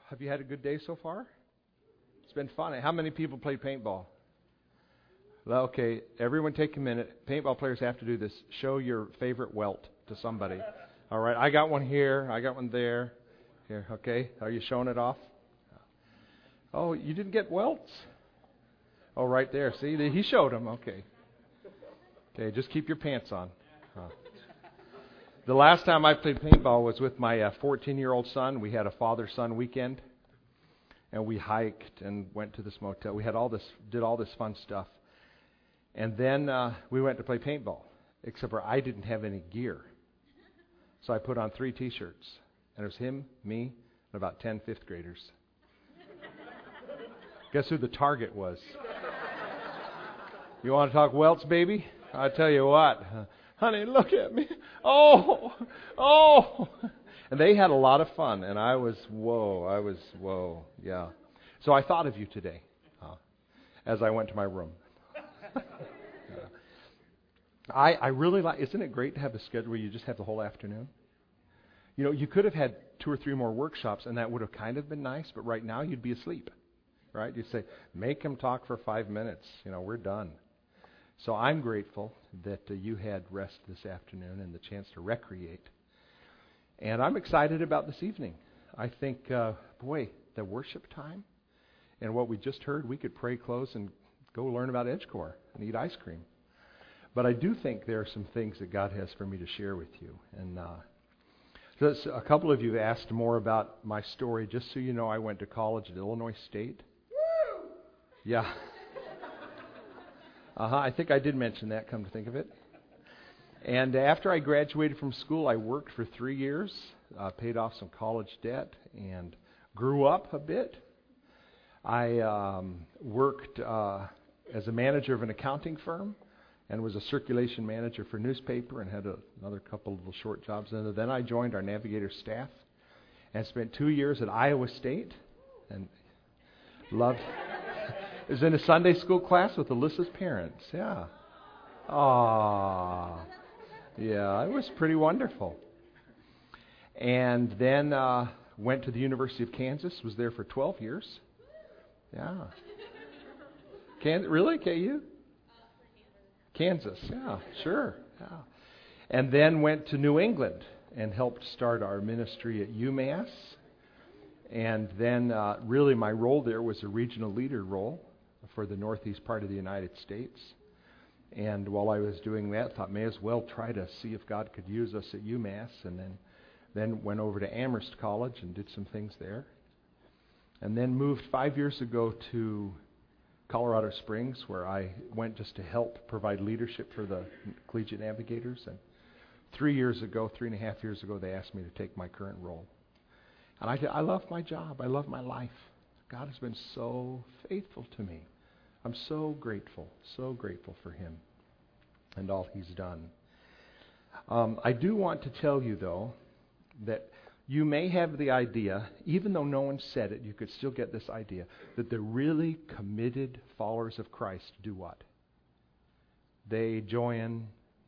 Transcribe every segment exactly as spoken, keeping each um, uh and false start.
Have you had a good day so far? It's been fun. How many people play paintball? Well, okay, everyone take a minute. Paintball players have to do this. Show your favorite welt to somebody. All right, I got one here. I got one there. Here, okay. Are you showing it off? Oh, you didn't get welts? Oh, right there. See, he showed them. Okay. Okay, just keep your pants on. Huh. The last time I played paintball was with my uh, fourteen-year-old son. We had a father-son weekend, and we hiked and went to this motel. We had all this, did all this fun stuff. And then uh, we went to play paintball, except for I didn't have any gear. So I put on three T-shirts. And it was him, me, and about ten fifth graders. Guess who the target was? You want to talk welts, baby? I tell you what. Honey, look at me. Oh, oh. And they had a lot of fun, and I was, whoa, I was, whoa, yeah. So I thought of you today uh, as I went to my room. yeah. I, I really like, isn't it great to have a schedule where you just have the whole afternoon? You know, you could have had two or three more workshops, and that would have kind of been nice, but right now you'd be asleep, right? You'd say, make them talk for five minutes. You know, we're done. So I'm grateful that uh, you had rest this afternoon and the chance to recreate. And I'm excited about this evening. I think, uh, boy, the worship time and what we just heard, we could pray, close, and go learn about EdgeCore and eat ice cream. But I do think there are some things that God has for me to share with you. And uh, so a couple of you asked more about my story. Just so you know, I went to college at Illinois State. Woo! Yeah. Uh-huh, I think I did mention that, come to think of it. And after I graduated from school, I worked for three years, uh, paid off some college debt, and grew up a bit. I um, worked uh, as a manager of an accounting firm and was a circulation manager for a newspaper and had a, another couple of little short jobs. And then I joined our Navigator staff and spent two years at Iowa State and loved... I was in a Sunday school class with Alyssa's parents. Yeah. Aww. Yeah, it was pretty wonderful. And then uh, went to the University of Kansas. Was there for twelve years. Yeah. Can really? K U? Kansas. Yeah, sure. Yeah. And then went to New England and helped start our ministry at UMass. And then uh, really my role there was a regional leader role for the northeast part of the United States. And while I was doing that, thought may as well try to see if God could use us at UMass. And then, then went over to Amherst College and did some things there. And then moved five years ago to Colorado Springs, where I went just to help provide leadership for the Collegiate Navigators. And three years ago, three and a half years ago, they asked me to take my current role. And I, I love my job. I love my life. God has been so faithful to me. I'm so grateful, so grateful for Him and all He's done. Um, I do want to tell you, though, that you may have the idea, even though no one said it, you could still get this idea, that the really committed followers of Christ do what? They join,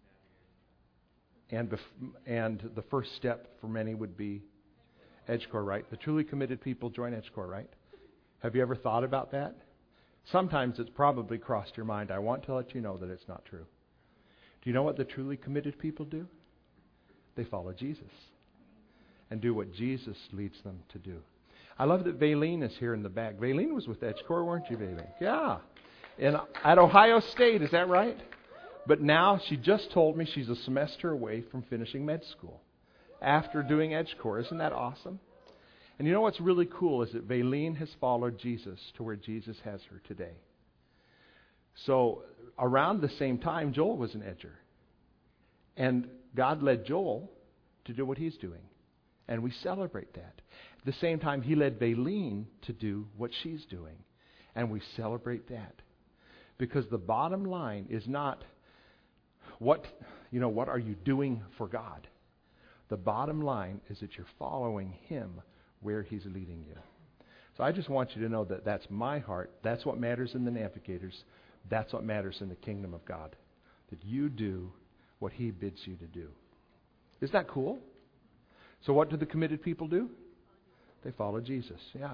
and, bef- and the first step for many would be EdgeCore, right? The truly committed people join EdgeCore, right? Have you ever thought about that? Sometimes it's probably crossed your mind. I want to let you know that it's not true. Do you know what the truly committed people do? They follow Jesus and do what Jesus leads them to do. I love that Valine is here in the back. Valine was with EdgeCore, weren't you, Valine? Yeah. And at Ohio State, is that right? But now she just told me she's a semester away from finishing med school after doing EdgeCore. Isn't that awesome? And you know what's really cool is that Valine has followed Jesus to where Jesus has her today. So around the same time, Joel was an edger. And God led Joel to do what he's doing. And we celebrate that. At the same time, He led Valine to do what she's doing. And we celebrate that. Because the bottom line is not what, you know, what are you doing for God? The bottom line is that you're following Him where He's leading you. So I just want you to know that that's my heart. That's what matters in the Navigators. That's what matters in the kingdom of God. That you do what He bids you to do. Isn't that cool? So what do the committed people do? They follow Jesus, yeah.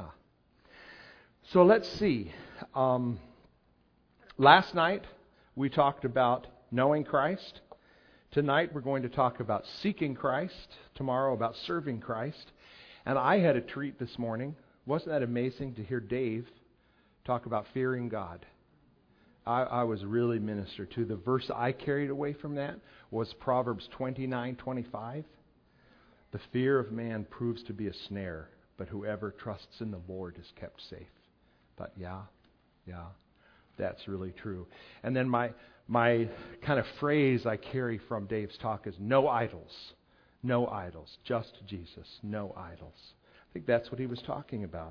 So let's see. Um, last night we talked about knowing Christ. Tonight we're going to talk about seeking Christ. Tomorrow about serving Christ. And I had a treat this morning. Wasn't that amazing to hear Dave talk about fearing God? I, I was really ministered to. The verse I carried away from that was Proverbs twenty-nine twenty-five. The fear of man proves to be a snare, but whoever trusts in the Lord is kept safe. But yeah, yeah, that's really true. And then my my kind of phrase I carry from Dave's talk is no idols. No idols. Just Jesus. No idols. I think that's what he was talking about.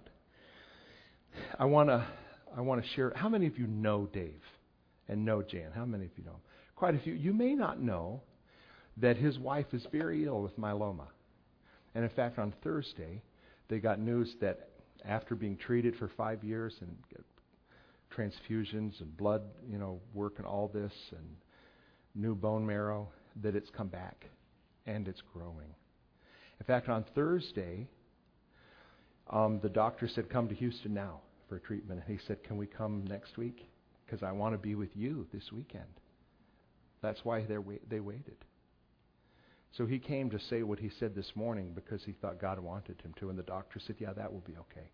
I want to I want to share. How many of you know Dave and know Jan? How many of you know? Quite a few. You may not know that his wife is very ill with myeloma. And in fact, on Thursday, they got news that after being treated for five years and transfusions and blood, you know, work and all this and new bone marrow, that it's come back and it's growing. In fact, on Thursday, um, the doctor said, come to Houston now for treatment. And he said, can we come next week? Because I want to be with you this weekend. That's why they they waited. So he came to say what he said this morning because he thought God wanted him to. And the doctor said, yeah, that will be okay.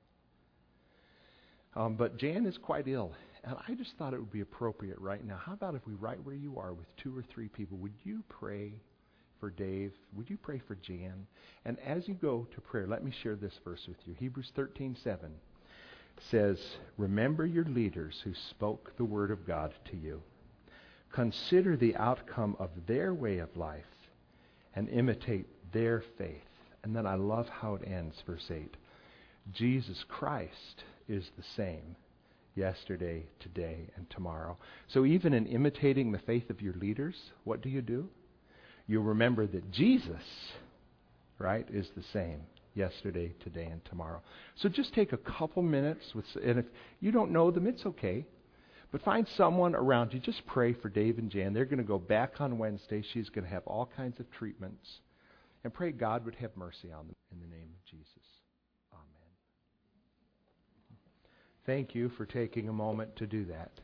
Um, but Jan is quite ill. And I just thought it would be appropriate right now. How about if we, right where you are with two or three people, would you pray for Dave? Would you pray for Jan? And as you go to prayer, let me share this verse with you. Hebrews thirteen seven says, remember your leaders who spoke the word of God to you. Consider the outcome of their way of life and imitate their faith. And then I love how it ends, verse eight. Jesus Christ is the same yesterday, today, and tomorrow. So even in imitating the faith of your leaders, what do you do? You remember that Jesus, right, is the same yesterday, today, and tomorrow. So just take a couple minutes, with, and if you don't know them, it's okay. But find someone around you. Just pray for Dave and Jan. They're going to go back on Wednesday. She's going to have all kinds of treatments. And pray God would have mercy on them in the name of Jesus. Amen. Thank you for taking a moment to do that.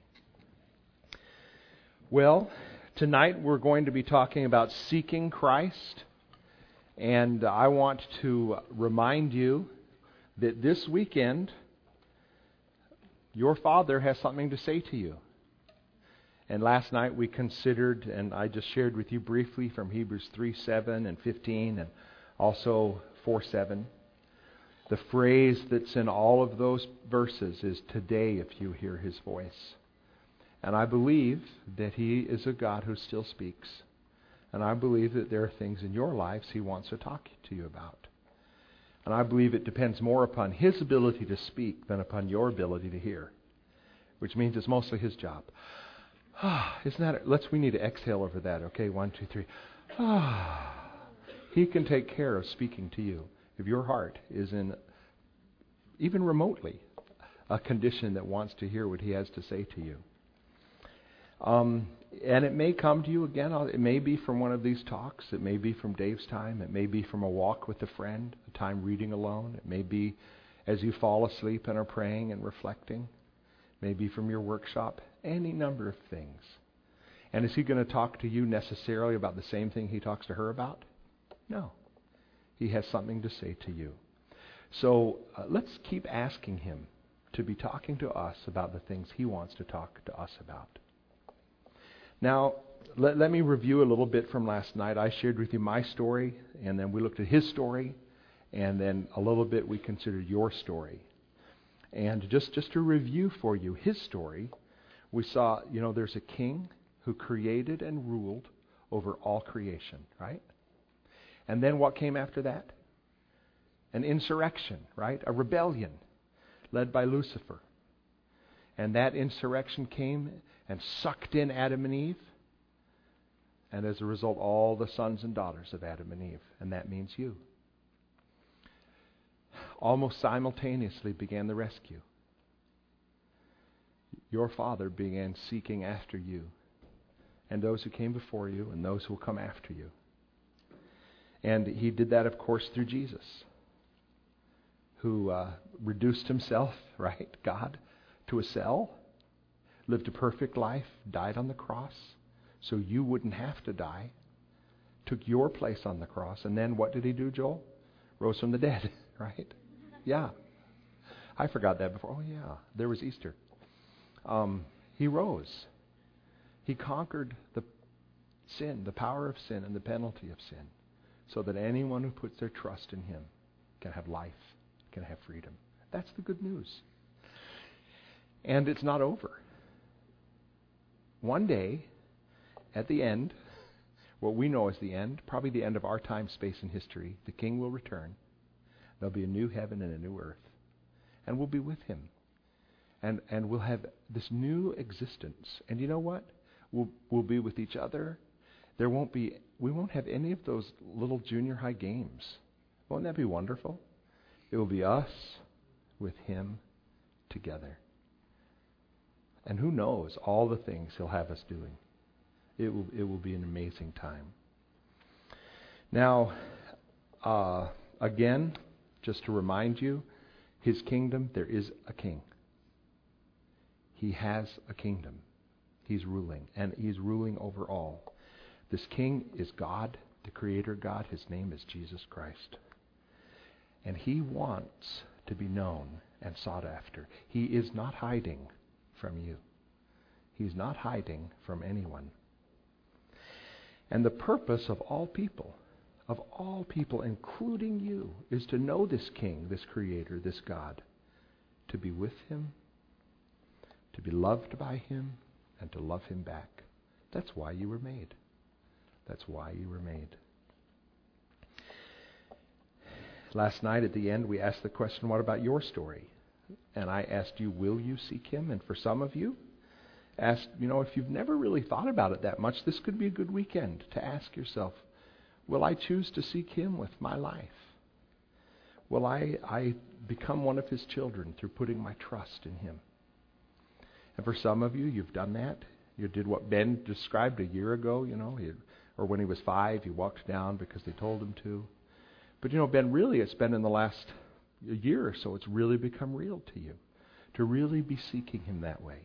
Well, tonight we're going to be talking about seeking Christ. And I want to remind you that this weekend, your Father has something to say to you. And last night we considered, and I just shared with you briefly from Hebrews three seven and fifteen, and also four seven. The phrase that's in all of those verses is, today if you hear His voice. And I believe that He is a God who still speaks. And I believe that there are things in your lives He wants to talk to you about. And I believe it depends more upon His ability to speak than upon your ability to hear, which means it's mostly His job. Ah, isn't that? Let's. We need to exhale over that. Okay, one, two, three. Ah, He can take care of speaking to you if your heart is in, even remotely, a condition that wants to hear what He has to say to you. Um, and it may come to you again. It may be from one of these talks. It may be from Dave's time. It may be from a walk with a friend, a time reading alone. It may be as you fall asleep and are praying and reflecting. It may be from your workshop. Any number of things. And is He going to talk to you necessarily about the same thing He talks to her about? No. He has something to say to you. So uh, let's keep asking Him to be talking to us about the things He wants to talk to us about. Now, let, let me review a little bit from last night. I shared with you my story, and then we looked at his story, and then a little bit we considered your story. And just, just to review for you his story, we saw, you know, there's a king who created and ruled over all creation, right? And then what came after that? An insurrection, right? A rebellion led by Lucifer. And that insurrection came and sucked in Adam and Eve. And as a result, all the sons and daughters of Adam and Eve. And that means you. Almost simultaneously began the rescue. Your Father began seeking after you, and those who came before you, and those who will come after you. And He did that, of course, through Jesus. who uh, reduced himself, right, God, to a cell, lived a perfect life, died on the cross so you wouldn't have to die, took your place on the cross, and then what did he do, Joel? Rose from the dead, right? Yeah. I forgot that before. Oh, yeah, there was Easter. Um, he rose. He conquered the sin, the power of sin and the penalty of sin, so that anyone who puts their trust in him can have life, can have freedom. That's the good news. And it's not over. One day, at the end, what we know as the end, probably the end of our time, space, and history, the King will return. There'll be a new heaven and a new earth. And we'll be with him. And and we'll have this new existence. And you know what? We'll we'll be with each other. There won't be we won't have any of those little junior high games. Won't that be wonderful? It will be us with him together. And who knows all the things he'll have us doing. It will it will be an amazing time. Now, uh, again, just to remind you, his kingdom, there is a king. He has a kingdom. He's ruling, and he's ruling over all. This king is God, the creator God. His name is Jesus Christ. And he wants to be known and sought after. He is not hiding from you. He's not hiding from anyone. And the purpose of all people, of all people, including you, is to know this king, this creator, this God, to be with him, to be loved by him, and to love him back. That's why you were made. That's why you were made. Last night at the end, we asked the question, what about your story? And I asked you, will you seek him? And for some of you, asked, you know, if you've never really thought about it that much, this could be a good weekend to ask yourself, will I choose to seek him with my life? Will I, I become one of his children through putting my trust in him? And for some of you, you've done that. You did what Ben described a year ago, you know, he, or when he was five, he walked down because they told him to. But, you know, Ben, really, it's been in the last year or so, it's really become real to you, to really be seeking him that way.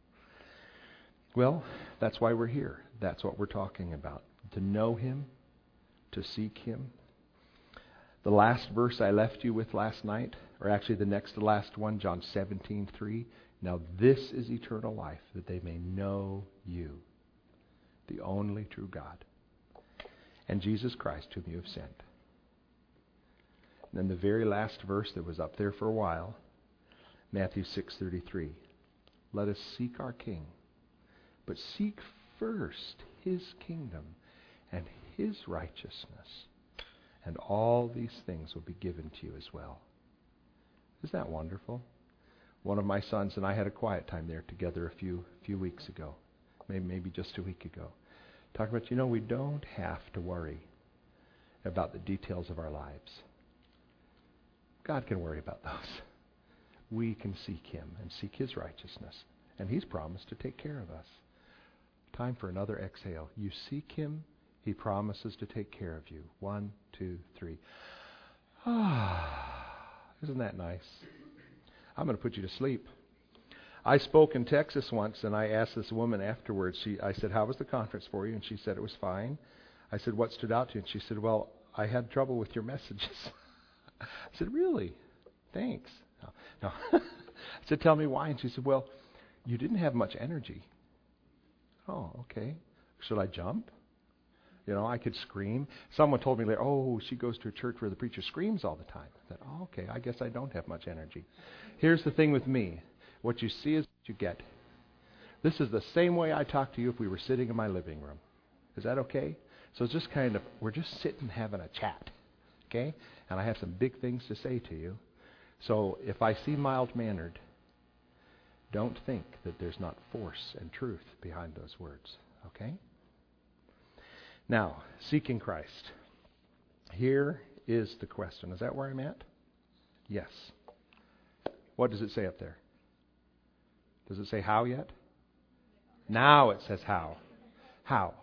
Well, that's why we're here. That's what we're talking about, to know him, to seek him. The last verse I left you with last night, or actually the next to last one, John seventeen three. Now this is eternal life, that they may know you, the only true God, and Jesus Christ, whom you have sent. And then the very last verse that was up there for a while, Matthew six thirty-three. Let us seek our King, but seek first his kingdom and his righteousness, and all these things will be given to you as well. Isn't that wonderful? One of my sons and I had a quiet time there together a few few weeks ago, maybe maybe just a week ago. Talking about, you know, we don't have to worry about the details of our lives. God can worry about those. We can seek him and seek his righteousness, and he's promised to take care of us. Time for another exhale. You seek him, he promises to take care of you. One, two, three. Ah, isn't that nice? I'm going to put you to sleep. I spoke in Texas once, and I asked this woman afterwards. She, I said, how was the conference for you? And she said it was fine. I said, what stood out to you? And she said, well, I had trouble with your messages. I said, really? Thanks. No. no. I said, tell me why. And she said, well, you didn't have much energy. Oh, okay. Should I jump? You know, I could scream. Someone told me later, oh, she goes to a church where the preacher screams all the time. I said, oh, okay, I guess I don't have much energy. Here's the thing with me. What you see is what you get. This is the same way I talk to you if we were sitting in my living room. Is that okay? So it's just kind of, we're just sitting having a chat. Okay? And I have some big things to say to you. So if I seem mild-mannered, don't think that there's not force and truth behind those words. Okay? Now, seeking Christ. Here is the question. Is that where I'm at? Yes. What does it say up there? Does it say how yet? Now it says how. How?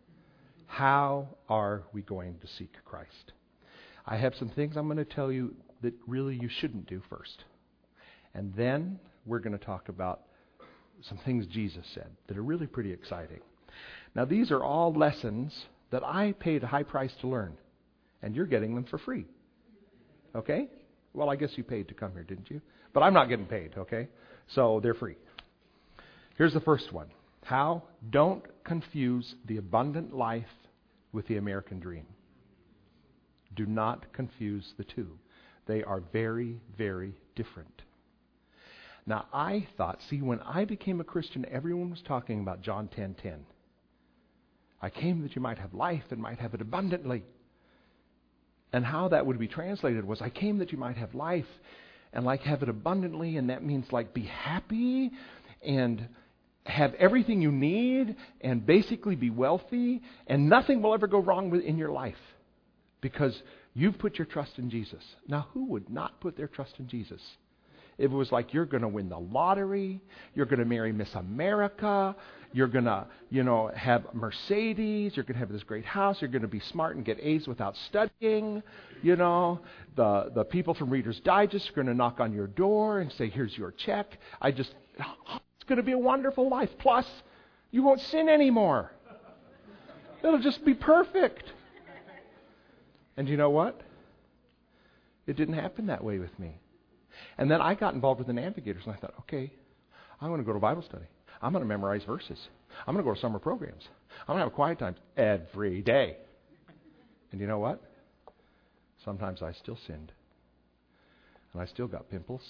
How are we going to seek Christ? I have some things I'm going to tell you that really you shouldn't do first. And then we're going to talk about some things Jesus said that are really pretty exciting. Now, these are all lessons that I paid a high price to learn, and you're getting them for free. Okay? Well, I guess you paid to come here, didn't you? But I'm not getting paid, okay? So they're free. Here's the first one. How? Don't confuse the abundant life with the American dream. Do not confuse the two. They are very, very different. Now, I thought, see, when I became a Christian, everyone was talking about John ten ten. I came that you might have life and might have it abundantly. And how that would be translated was, I came that you might have life and like have it abundantly, and that means like be happy and have everything you need and basically be wealthy, and nothing will ever go wrong with, in your life because you've put your trust in Jesus. Now, who would not put their trust in Jesus? If it was like you're going to win the lottery, you're going to marry Miss America, you're going to, you know, have Mercedes, you're going to have this great house, you're going to be smart and get A's without studying, you know, the the people from Reader's Digest are going to knock on your door and say, here's your check. I just, it's going to be a wonderful life. Plus, you won't sin anymore. It'll just be perfect. And you know what? It didn't happen that way with me. And then I got involved with the Navigators, and I thought, okay, I'm going to go to Bible study. I'm going to memorize verses. I'm going to go to summer programs. I'm going to have quiet times every day. And you know what? Sometimes I still sinned. And I still got pimples.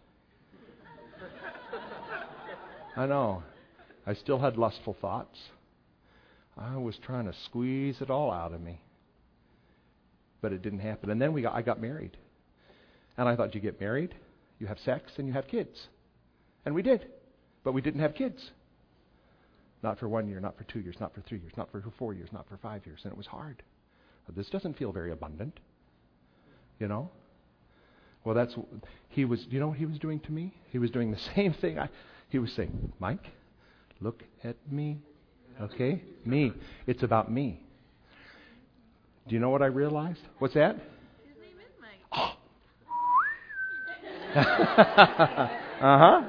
I know. I still had lustful thoughts. I was trying to squeeze it all out of me. But it didn't happen. And then we got, I got married. And I thought, you get married, you have sex, and you have kids. And we did. But we didn't have kids. Not for one year, not for two years, not for three years, not for four years, not for five years. And it was hard. This doesn't feel very abundant. You know? Well, that's, he was, you know what he was doing to me? He was doing the same thing. I, he was saying, Mike, look at me. Okay? Me. It's about me. Do you know what I realized? What's that? His name is Mike. Oh. uh-huh.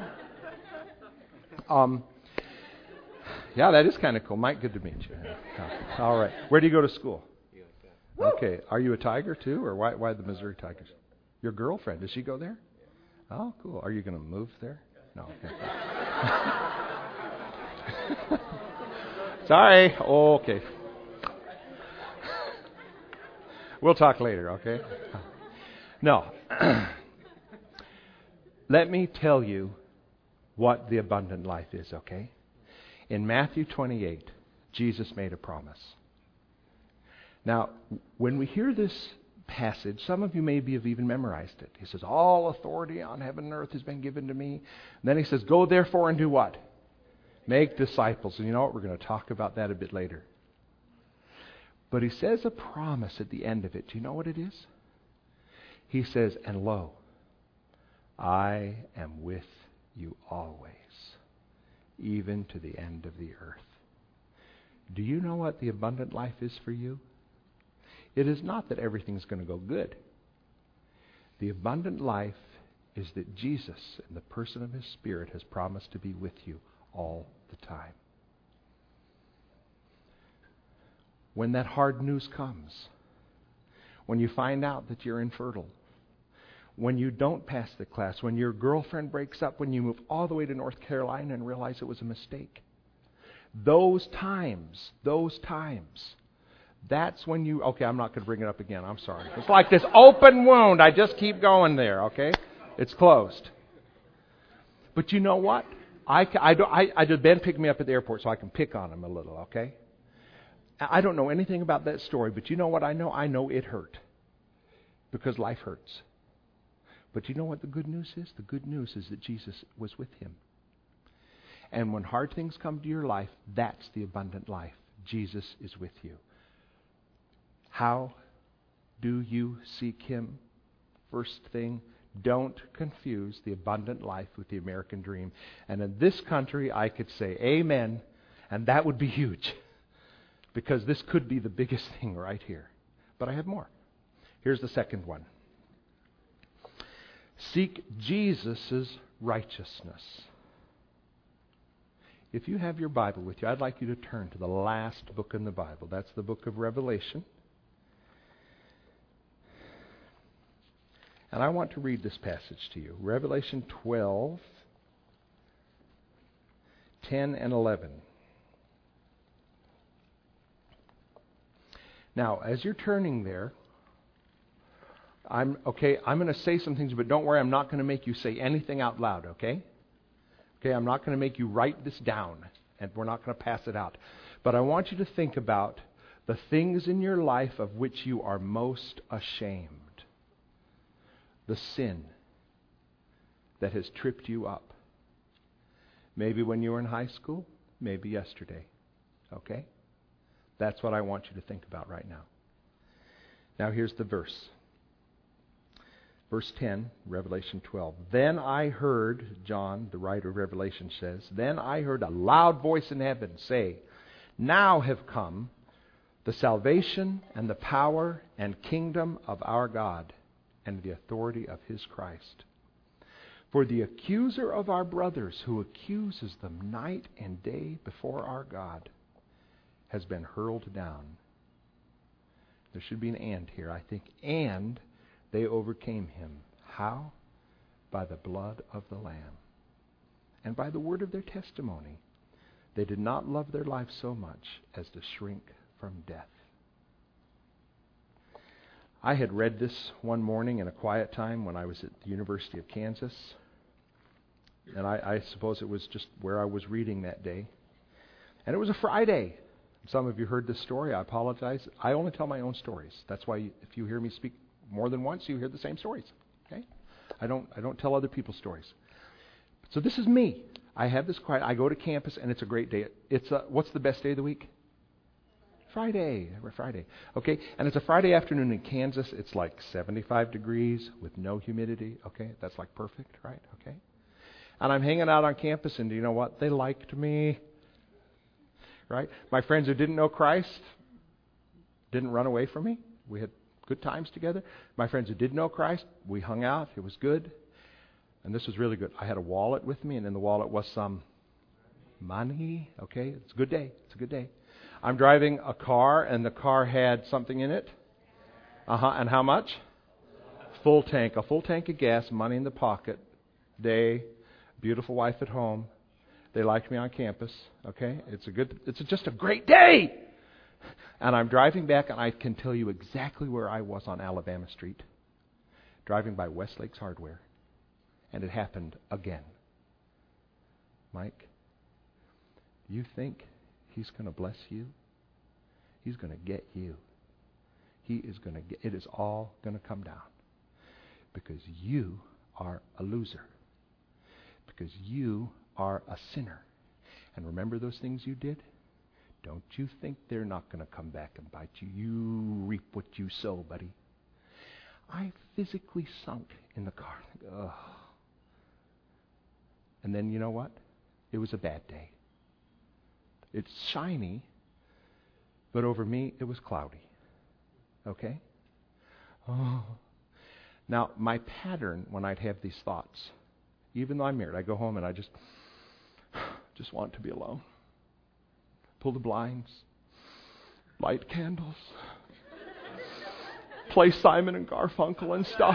Um, yeah, that is kind of cool. Mike, good to meet you. Yeah. All right. Where do you go to school? Okay. Are you a Tiger too, or why, why the Missouri Tigers? Your girlfriend, does she go there? Oh, cool. Are you going to move there? No. Okay. Sorry. Oh, okay. We'll talk later, okay? No. Let me tell you what the abundant life is, okay? In Matthew twenty-eight, Jesus made a promise. Now, when we hear this passage, some of you maybe have even memorized it. He says, all authority on heaven and earth has been given to me. And then he says, go therefore and do what? Make disciples. And you know what? We're going to talk about that a bit later. But he says a promise at the end of it. Do you know what it is? He says, and lo, I am with you always, even to the end of the earth. Do you know what the abundant life is for you? It is not that everything's going to go good. The abundant life is that Jesus, in the person of His Spirit, has promised to be with you all the time. When that hard news comes, when you find out that you're infertile, when you don't pass the class, when your girlfriend breaks up, when you move all the way to North Carolina and realize it was a mistake, those times, those times, that's when you, okay, I'm not going to bring it up again, I'm sorry. It's like this open wound, I just keep going there, okay? It's closed. But you know what? I, I, I, I Ben picked me up at the airport so I can pick on him a little, okay? I don't know anything about that story, but you know what I know? I know it hurt. Because life hurts. But you know what the good news is? The good news is that Jesus was with him. And when hard things come to your life, that's the abundant life. Jesus is with you. How do you seek Him? First thing, don't confuse the abundant life with the American dream. And in this country, I could say amen, and that would be huge. Because this could be the biggest thing right here. But I have more. Here's the second one. Seek Jesus' righteousness. If you have your Bible with you, I'd like you to turn to the last book in the Bible. That's the book of Revelation. And I want to read this passage to you. Revelation twelve, ten and eleven. Now, as you're turning there, I'm okay, I'm going to say some things, but don't worry, I'm not going to make you say anything out loud, okay? Okay, I'm not going to make you write this down, and we're not going to pass it out. But I want you to think about the things in your life of which you are most ashamed. The sin that has tripped you up. Maybe when you were in high school, maybe yesterday. Okay? That's what I want you to think about right now. Now here's the verse. Verse ten, Revelation twelve. Then I heard, John, the writer of Revelation says, then I heard a loud voice in heaven say, now have come the salvation and the power and kingdom of our God and the authority of His Christ. For the accuser of our brothers, who accuses them night and day before our God, has been hurled down. There should be an and here, I think. And they overcame him. How? By the blood of the Lamb, and by the word of their testimony. They did not love their life so much as to shrink from death. I had read this one morning in a quiet time when I was at the University of Kansas. And I, I suppose it was just where I was reading that day. And it was a Friday. Some of you heard this story. I apologize. I only tell my own stories. That's why if you hear me speak more than once, you hear the same stories. Okay? I don't I don't tell other people's stories. So this is me. I have this quiet. I go to campus, and it's a great day. It's a, what's the best day of the week? Friday. Friday. Okay? And it's a Friday afternoon in Kansas. It's like seventy-five degrees with no humidity. Okay? That's like perfect, right? Okay? And I'm hanging out on campus, and do you know what? They liked me. Right? My friends who didn't know Christ didn't run away from me. We had good times together. My friends who did know Christ, we hung out. It was good. And this was really good. I had a wallet with me, and in the wallet was some money. Okay? It's a good day. It's a good day. I'm driving a car, and the car had something in it. Uh-huh. And how much? Full tank. A full tank of gas, money in the pocket, day, beautiful wife at home. They liked me on campus. Okay? It's a good, it's just a great day! And I'm driving back, and I can tell you exactly where I was on Alabama Street. Driving by Westlake's Hardware. And it happened again. Mike, you think He's going to bless you? He's going to get you. He is going to get, it is all going to come down. Because you are a loser. Because you are a sinner. And remember those things you did? Don't you think they're not going to come back and bite you? You reap what you sow, buddy. I physically sunk in the car. Ugh. And then you know what? It was a bad day. It's shiny, but over me it was cloudy. Okay? Oh. Now, my pattern when I'd have these thoughts, even though I'm married, I go home and I just, just want to be alone. Pull the blinds, light candles, play Simon and Garfunkel and stuff.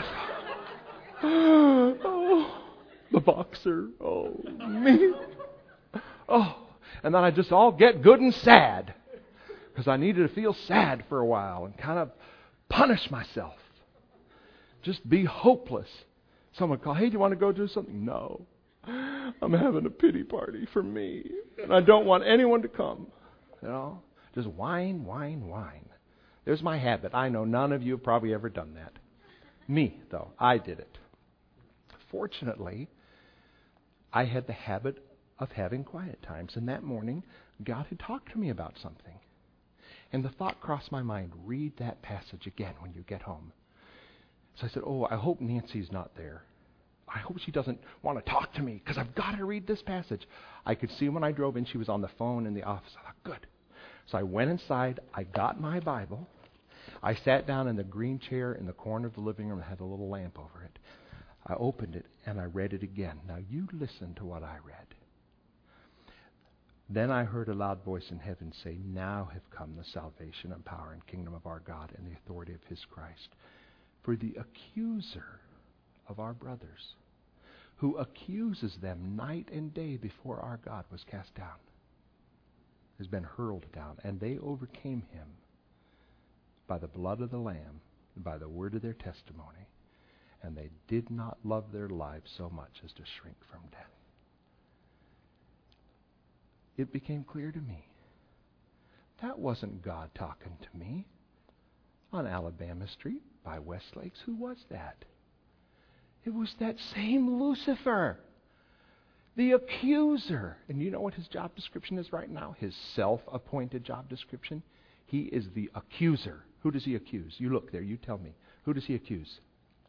Oh, the boxer. Oh, me. Oh, and then I just all get good and sad because I needed to feel sad for a while and kind of punish myself. Just be hopeless. Someone call, hey, do you want to go do something? No. I'm having a pity party for me, and I don't want anyone to come. You know, just whine, whine, whine. There's my habit. I know none of you have probably ever done that. Me, though, I did it. Fortunately, I had the habit of having quiet times, and that morning, God had talked to me about something. And the thought crossed my mind, read that passage again when you get home. So I said, oh, I hope Nancy's not there. I hope she doesn't want to talk to me because I've got to read this passage. I could see when I drove in, she was on the phone in the office. I thought, good. So I went inside. I got my Bible. I sat down in the green chair in the corner of the living room that had a little lamp over it. I opened it and I read it again. Now you listen to what I read. Then I heard a loud voice in heaven say, now have come the salvation and power and kingdom of our God and the authority of his Christ. For the accuser of our brothers, who accuses them night and day before our God, was cast down, has been hurled down, and they overcame him by the blood of the Lamb and by the word of their testimony, and they did not love their lives so much as to shrink from death. It became clear to me that wasn't God talking to me on Alabama Street by Westlakes. Who was that? It was that same Lucifer, the accuser. And you know what his job description is right now? His self-appointed job description? He is the accuser. Who does he accuse? You look there, you tell me. Who does he accuse?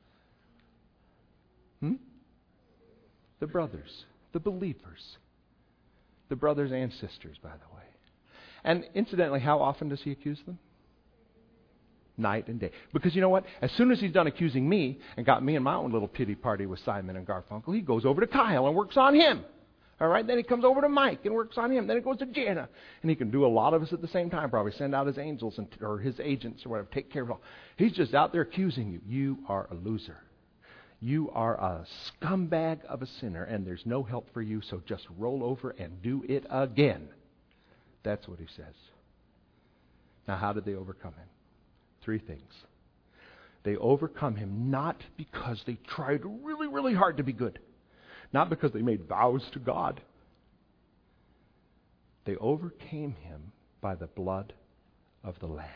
Hmm? The brothers, the believers. The brothers and sisters, by the way. And incidentally, how often does he accuse them? Night and day. Because you know what? As soon as he's done accusing me and got me in my own little pity party with Simon and Garfunkel, he goes over to Kyle and works on him. All right? Then he comes over to Mike and works on him. Then it goes to Jana. And he can do a lot of us at the same time, probably send out his angels and, or his agents or whatever, take care of it all. He's just out there accusing you. You are a loser. You are a scumbag of a sinner, and there's no help for you, so just roll over and do it again. That's what he says. Now, how did they overcome him? Three things. They overcome him not because they tried really, really hard to be good. Not because they made vows to God. They overcame him by the blood of the Lamb.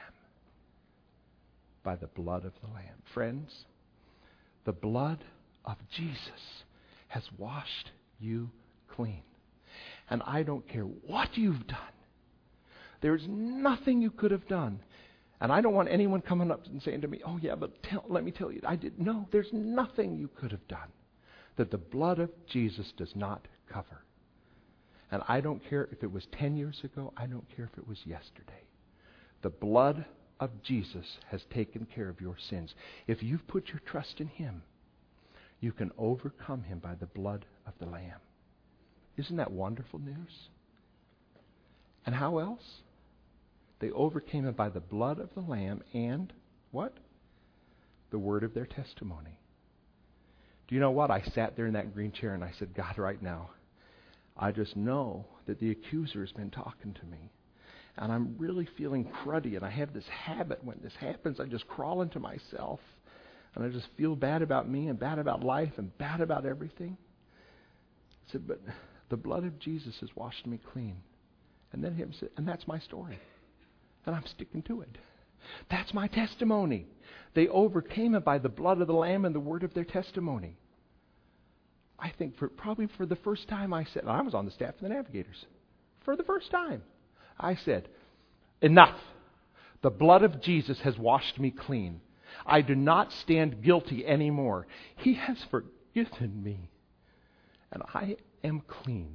By the blood of the Lamb. Friends, the blood of Jesus has washed you clean. And I don't care what you've done. There's nothing you could have done. And I don't want anyone coming up and saying to me, oh yeah, but tell, let me tell you, I did. No, there's nothing you could have done that the blood of Jesus does not cover. And I don't care if it was ten years ago. I don't care if it was yesterday. The blood of Jesus has taken care of your sins. If you've put your trust in him, you can overcome him by the blood of the Lamb. Isn't that wonderful news? And how else? They overcame him by the blood of the Lamb and what? The word of their testimony. Do you know what? I sat there in that green chair and I said, God, right now, I just know that the accuser has been talking to me. And I'm really feeling cruddy, and I have this habit when this happens, I just crawl into myself, and I just feel bad about me and bad about life and bad about everything. I said, but the blood of Jesus has washed me clean. And then him said, and that's my story. And I'm sticking to it. That's my testimony. They overcame it by the blood of the Lamb and the word of their testimony. I think for probably for the first time I said, I was on the staff of the Navigators. For the first time. I said, enough. The blood of Jesus has washed me clean. I do not stand guilty anymore. He has forgiven me. And I am clean.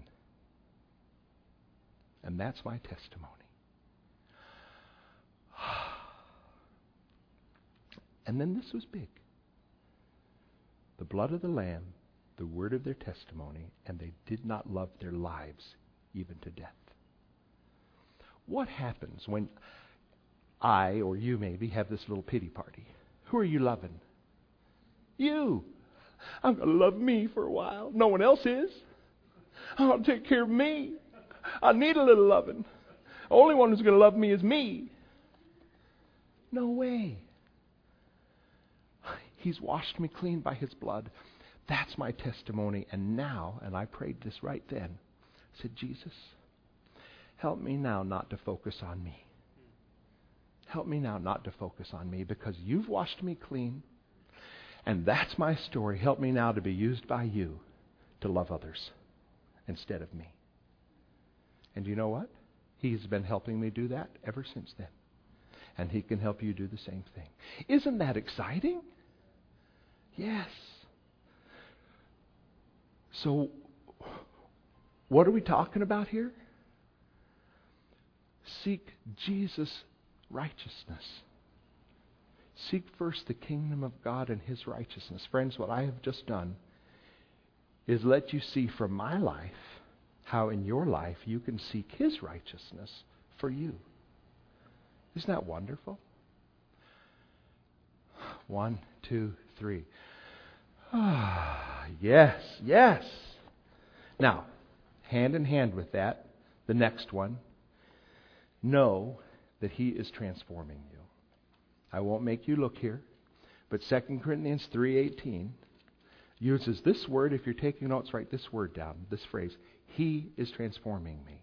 And that's my testimony. And then this was big. The blood of the Lamb, the word of their testimony, and they did not love their lives even to death. What happens when I, or you maybe, have this little pity party? Who are you loving? You. I'm going to love me for a while. No one else is. I'll take care of me. I need a little loving. The only one who's going to love me is me. No way. He's washed me clean by his blood. That's my testimony. And now, and I prayed this right then, I said, Jesus, help me now not to focus on me. Help me now not to focus on me because you've washed me clean. And that's my story. Help me now to be used by you to love others instead of me. And you know what? He's been helping me do that ever since then. And he can help you do the same thing. Isn't that exciting? Yes. So, what are we talking about here? Seek Jesus' righteousness. Seek first the kingdom of God and His righteousness. Friends, what I have just done is let you see from my life how in your life you can seek His righteousness for you. Isn't that wonderful? One, two, three. Ah, yes, yes. Now, hand in hand with that, the next one, know that He is transforming you. I won't make you look here, but Second Corinthians three eighteen uses this word. If you're taking notes, write this word down, this phrase. He is transforming me.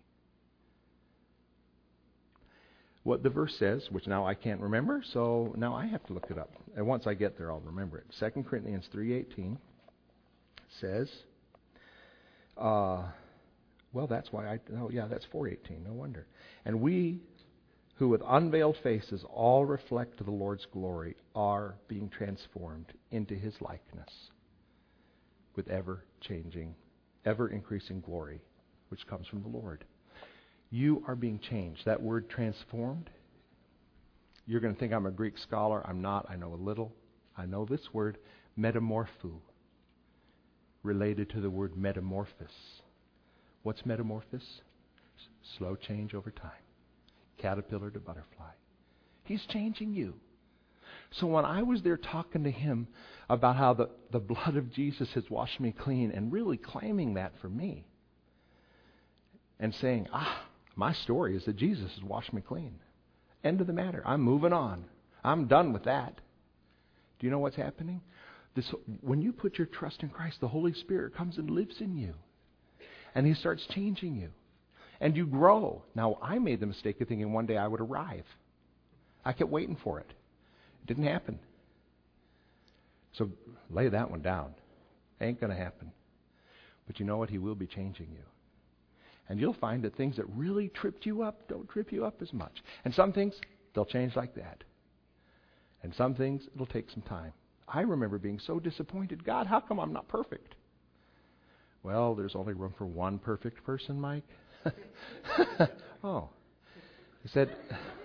What the verse says, which now I can't remember, so now I have to look it up. And once I get there, I'll remember it. Second Corinthians three eighteen says, uh, well, that's why I, oh yeah, that's four eighteen, no wonder. And we, who with unveiled faces all reflect the Lord's glory, are being transformed into His likeness with ever-changing, ever-increasing glory, which comes from the Lord. You are being changed. That word transformed, you're going to think I'm a Greek scholar. I'm not. I know a little. I know this word, metamorpho, related to the word metamorphosis. What's metamorphosis? S- slow change over time. Caterpillar to butterfly. He's changing you. So when I was there talking to him about how the, the blood of Jesus has washed me clean and really claiming that for me and saying, ah, my story is that Jesus has washed me clean. End of the matter. I'm moving on. I'm done with that. Do you know what's happening? This, when you put your trust in Christ, the Holy Spirit comes and lives in you. And He starts changing you. And you grow. Now, I made the mistake of thinking one day I would arrive. I kept waiting for it. It didn't happen. So lay that one down. Ain't going to happen. But you know what? He will be changing you. And you'll find that things that really tripped you up don't trip you up as much. And some things, they'll change like that. And some things, it'll take some time. I remember being so disappointed. God, how come I'm not perfect? Well, there's only room for one perfect person, Mike. Oh. He said,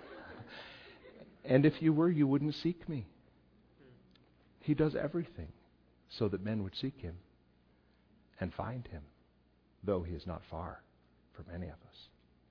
and if you were, you wouldn't seek me. He does everything so that men would seek Him and find Him, though He is not far from any of us.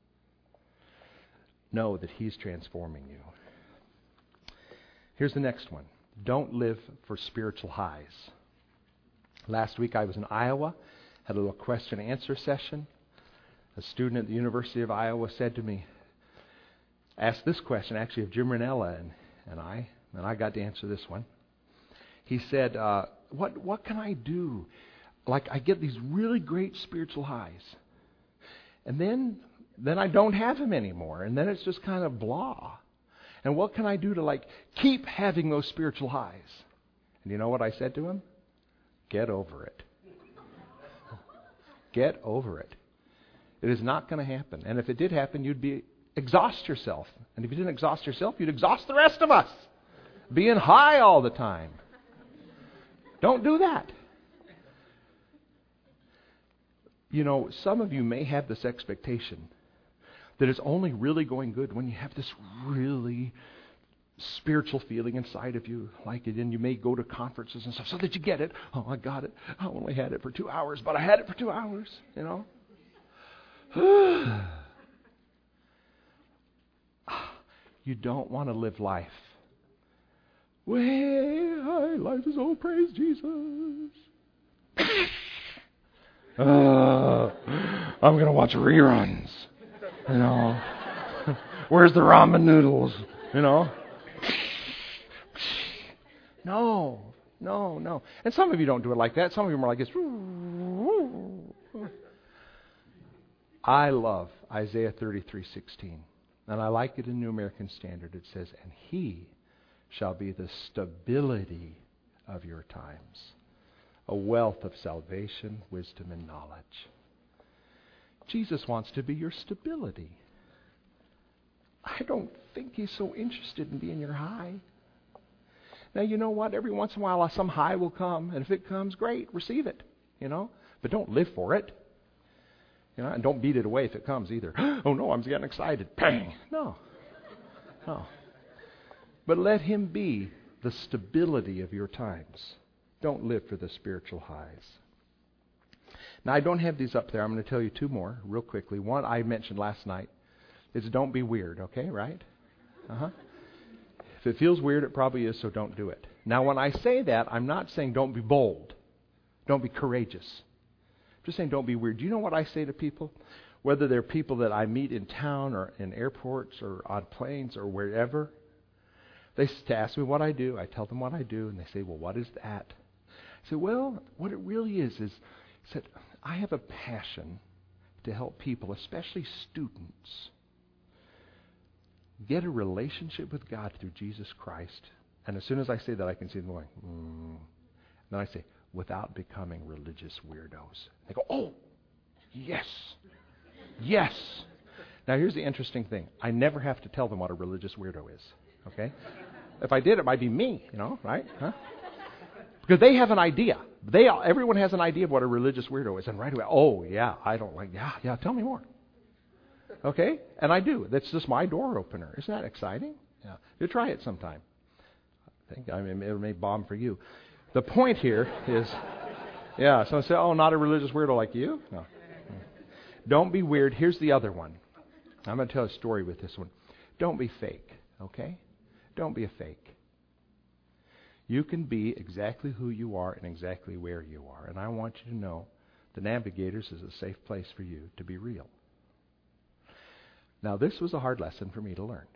Know that He's transforming you. Here's the next one. Don't live for spiritual highs. Last week I was in Iowa, had a little question and answer session. A student at the University of Iowa said to me, asked this question actually of Jim Ranella and, and I, and I got to answer this one. He said, uh, what what can I do? Like I get these really great spiritual highs. And then then I don't have them anymore. And then it's just kind of blah. And what can I do to like keep having those spiritual highs? And you know what I said to him? Get over it. Get over it. It is not going to happen. And if it did happen, you'd be exhaust yourself. And if you didn't exhaust yourself, you'd exhaust the rest of us. Being high all the time. Don't do that. You know, some of you may have this expectation that it's only really going good when you have this really spiritual feeling inside of you like it, and you may go to conferences and stuff so that you get it. Oh, I got it. I only had it for two hours, but I had it for two hours, you know. You don't want to live life way high. Life is oh, praise Jesus. uh, I'm going to watch reruns. You know, where's the ramen noodles? You know. No, no, no. And some of you don't do it like that. Some of you are like this. I love Isaiah thirty-three sixteen. And I like it in New American Standard. It says, and He shall be the stability of your times, a wealth of salvation, wisdom, and knowledge. Jesus wants to be your stability. I don't think He's so interested in being your high. Now, you know what? Every once in a while, some high will come. And if it comes, great. Receive it. You know? But don't live for it. You know, and don't beat it away if it comes either. Oh, no, I'm getting excited. Bang. No. No. But let Him be the stability of your times. Don't live for the spiritual highs. Now, I don't have these up there. I'm going to tell you two more real quickly. One I mentioned last night is don't be weird, okay, right? Uh-huh. If it feels weird, it probably is, so don't do it. Now, when I say that, I'm not saying don't be bold. Don't be courageous. I'm just saying don't be weird. Do you know what I say to people? Whether they're people that I meet in town or in airports or on planes or wherever, they s- to ask me what I do. I tell them what I do, and they say, well, what is that? I say, well, what it really is is that I have a passion to help people, especially students, get a relationship with God through Jesus Christ. And as soon as I say that, I can see them going, mm. Then I say, without becoming religious weirdos. They go, oh, yes, yes. Now, here's the interesting thing. I never have to tell them what a religious weirdo is, okay? If I did, it might be me, you know, right? Huh? Because they have an idea. They Everyone has an idea of what a religious weirdo is. And right away, oh, yeah, I don't like, yeah, yeah, tell me more. Okay? And I do. That's just my door opener. Isn't that exciting? Yeah. You try it sometime. I think I mean, it may bomb for you. The point here is, yeah, someone say, oh, not a religious weirdo like you? No. Don't be weird. Here's the other one. I'm going to tell a story with this one. Don't be fake, okay? Don't be a fake. You can be exactly who you are and exactly where you are. And I want you to know the Navigators is a safe place for you to be real. Now, this was a hard lesson for me to learn.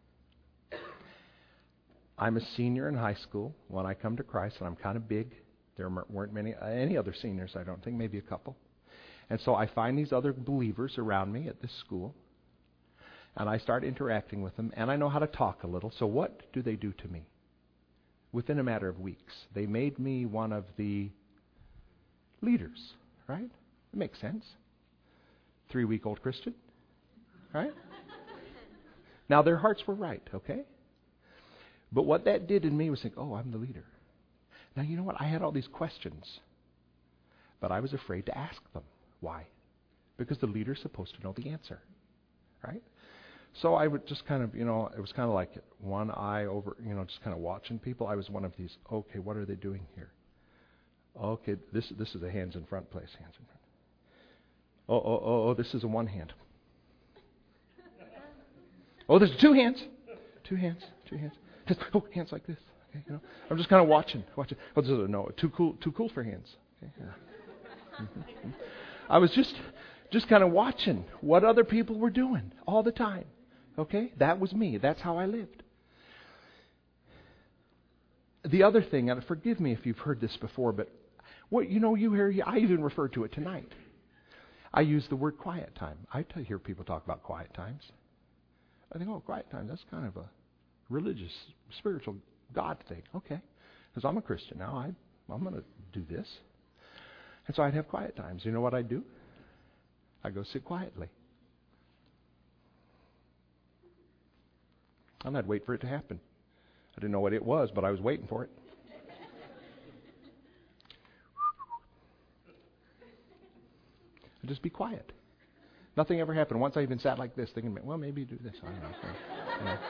I'm a senior in high school when I come to Christ, and I'm kind of big. There weren't many uh, any other seniors, I don't think, maybe a couple. And so I find these other believers around me at this school, and I start interacting with them, and I know how to talk a little. So what do they do to me? Within a matter of weeks, they made me one of the leaders, right? It makes sense. Three-week-old Christian, right? Now, their hearts were right, okay? But what that did in me was think, oh, I'm the leader. Now, you know what? I had all these questions, but I was afraid to ask them. Why? Because the leader's supposed to know the answer, right? So I would just kind of, you know, it was kind of like one eye over, you know, just kind of watching people. I was one of these, okay, what are they doing here? Okay, this this is a hands in front place, hands in front. Oh, oh, oh, oh, this is a one hand. Oh, there's two hands. Two hands, two hands. Oh, hands like this. Okay, you know, I'm just kind of watching, watching. Oh, this is, no, too cool, too cool for hands. Okay, yeah. Mm-hmm. I was just, just kind of watching what other people were doing all the time. Okay, that was me. That's how I lived. The other thing, and forgive me if you've heard this before, but what you know, you hear, I even refer to it tonight. I use the word quiet time. I t- hear people talk about quiet times. I think, oh, quiet time, that's kind of a religious, spiritual God thing. Okay, because I'm a Christian now. I, I'm going to do this. And so I'd have quiet times. You know what I'd do? I'd go sit quietly. And I'd wait for it to happen. I didn't know what it was, but I was waiting for it. I'd just be quiet. Nothing ever happened. Once I even sat like this, thinking, well, maybe do this. I don't know. You know.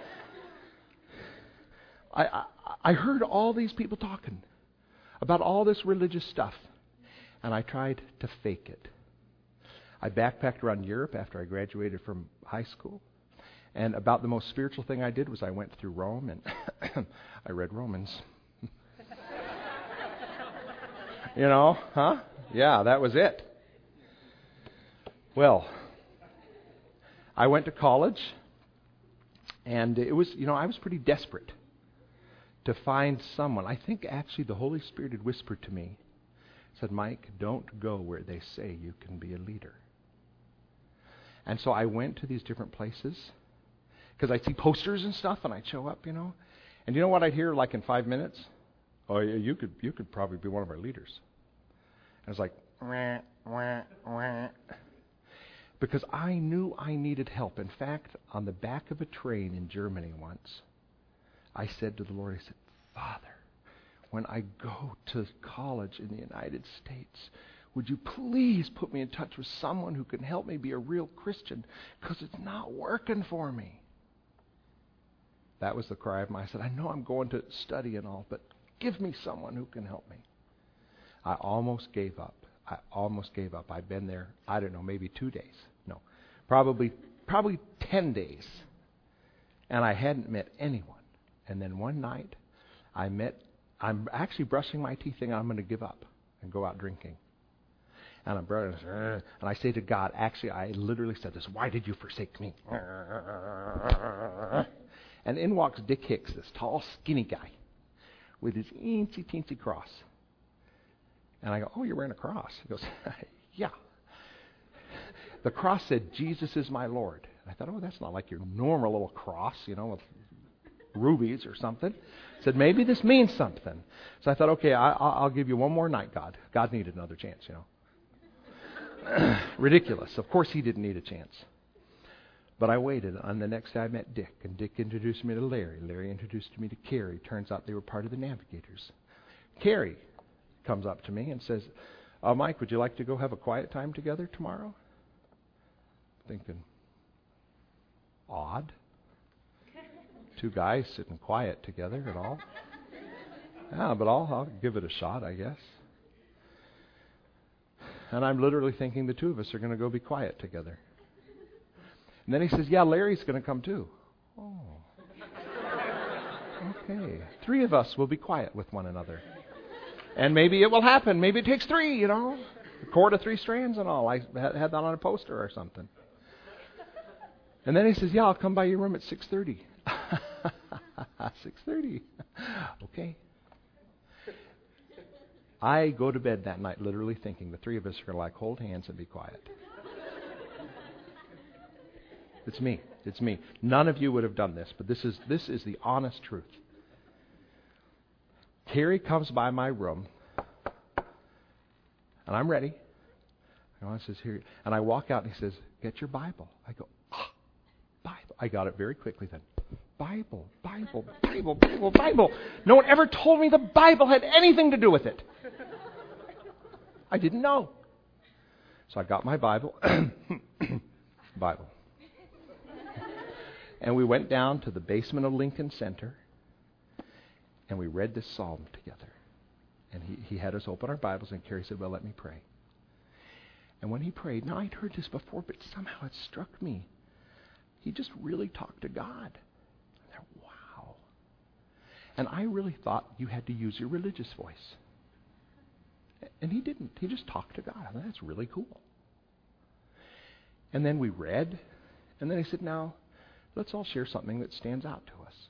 I, I, I heard all these people talking about all this religious stuff, and I tried to fake it. I backpacked around Europe after I graduated from high school, and about the most spiritual thing I did was I went through Rome, and I read Romans. You know, huh? Yeah, that was it. Well, I went to college, and it was, you know, I was pretty desperate to find someone. I think actually the Holy Spirit had whispered to me, said, Mike, don't go where they say you can be a leader. And so I went to these different places, because I'd see posters and stuff, and I'd show up, you know. And you know what I'd hear like in five minutes? Oh, yeah, you could you could probably be one of our leaders. And I was like, wah, wah, wah. Because I knew I needed help. In fact, on the back of a train in Germany once, I said to the Lord, I said, Father, when I go to college in the United States, would you please put me in touch with someone who can help me be a real Christian? Because it's not working for me. That was the cry of my, I said, I know I'm going to study and all, but give me someone who can help me. I almost gave up. I almost gave up. I'd been there, I don't know, maybe two days. No, probably probably ten days. And I hadn't met anyone. And then one night, I met, I'm actually brushing my teeth thinking I'm going to give up and go out drinking. And I'm brushing, and I say to God, actually, I literally said this, why did you forsake me? And in walks Dick Hicks, this tall, skinny guy, with his eensy teensy cross. And I go, oh, you're wearing a cross? He goes, yeah. The cross said, Jesus is my Lord. And I thought, oh, that's not like your normal little cross, you know, with rubies or something. I said, maybe this means something. So I thought, okay, I, I'll give you one more night, God. God needed another chance, you know. Ridiculous. Of course he didn't need a chance. But I waited. On the next day I met Dick, and Dick introduced me to Larry. Larry introduced me to Carrie. Turns out they were part of the Navigators. Carrie comes up to me and says, uh, Mike, would you like to go have a quiet time together tomorrow? Thinking, odd. Two guys sitting quiet together at all. Yeah, but I'll, I'll give it a shot, I guess. And I'm literally thinking the two of us are going to go be quiet together. And then he says, yeah, Larry's going to come too. Oh. Okay. Three of us will be quiet with one another. And maybe it will happen. Maybe it takes three, you know. A cord of three strands and all. I had that on a poster or something. And then he says, yeah, I'll come by your room at six thirty. six thirty. Okay. I go to bed that night literally thinking the three of us are going to like hold hands and be quiet. It's me. It's me. None of you would have done this, but this is this is the honest truth. Carrie comes by my room, and I'm ready. And I says, here, and I walk out, and he says, get your Bible. I go, ah, Bible. I got it very quickly then. Bible, Bible, Bible, Bible, Bible. No one ever told me the Bible had anything to do with it. I didn't know. So I got my Bible. Bible. And we went down to the basement of Lincoln Center, and we read this psalm together. And he, he had us open our Bibles, and Carrie said, well, let me pray. And when he prayed, now I'd heard this before, but somehow it struck me. He just really talked to God. I thought, wow. And I really thought you had to use your religious voice. And he didn't. He just talked to God. I thought, that's really cool. And then we read, and then he said, now, let's all share something that stands out to us.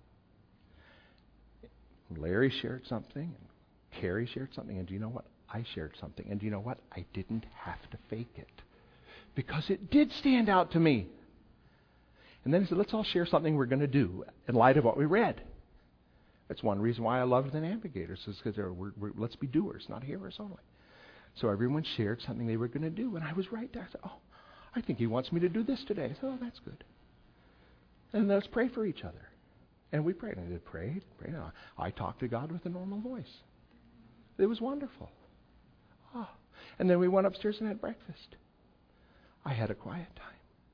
Larry shared something, and Carrie shared something, and do you know what? I shared something, and do you know what? I didn't have to fake it, because it did stand out to me. And then he said, let's all share something we're going to do in light of what we read. That's one reason why I loved the Navigators, is because we're, we're, let's be doers, not hearers only. So everyone shared something they were going to do, and I was right there. I said, oh, I think he wants me to do this today. I said, oh, that's good. And let's pray for each other. And we prayed. And I did prayed. prayed. I talked to God with a normal voice. It was wonderful. Oh. And then we went upstairs and had breakfast. I had a quiet time.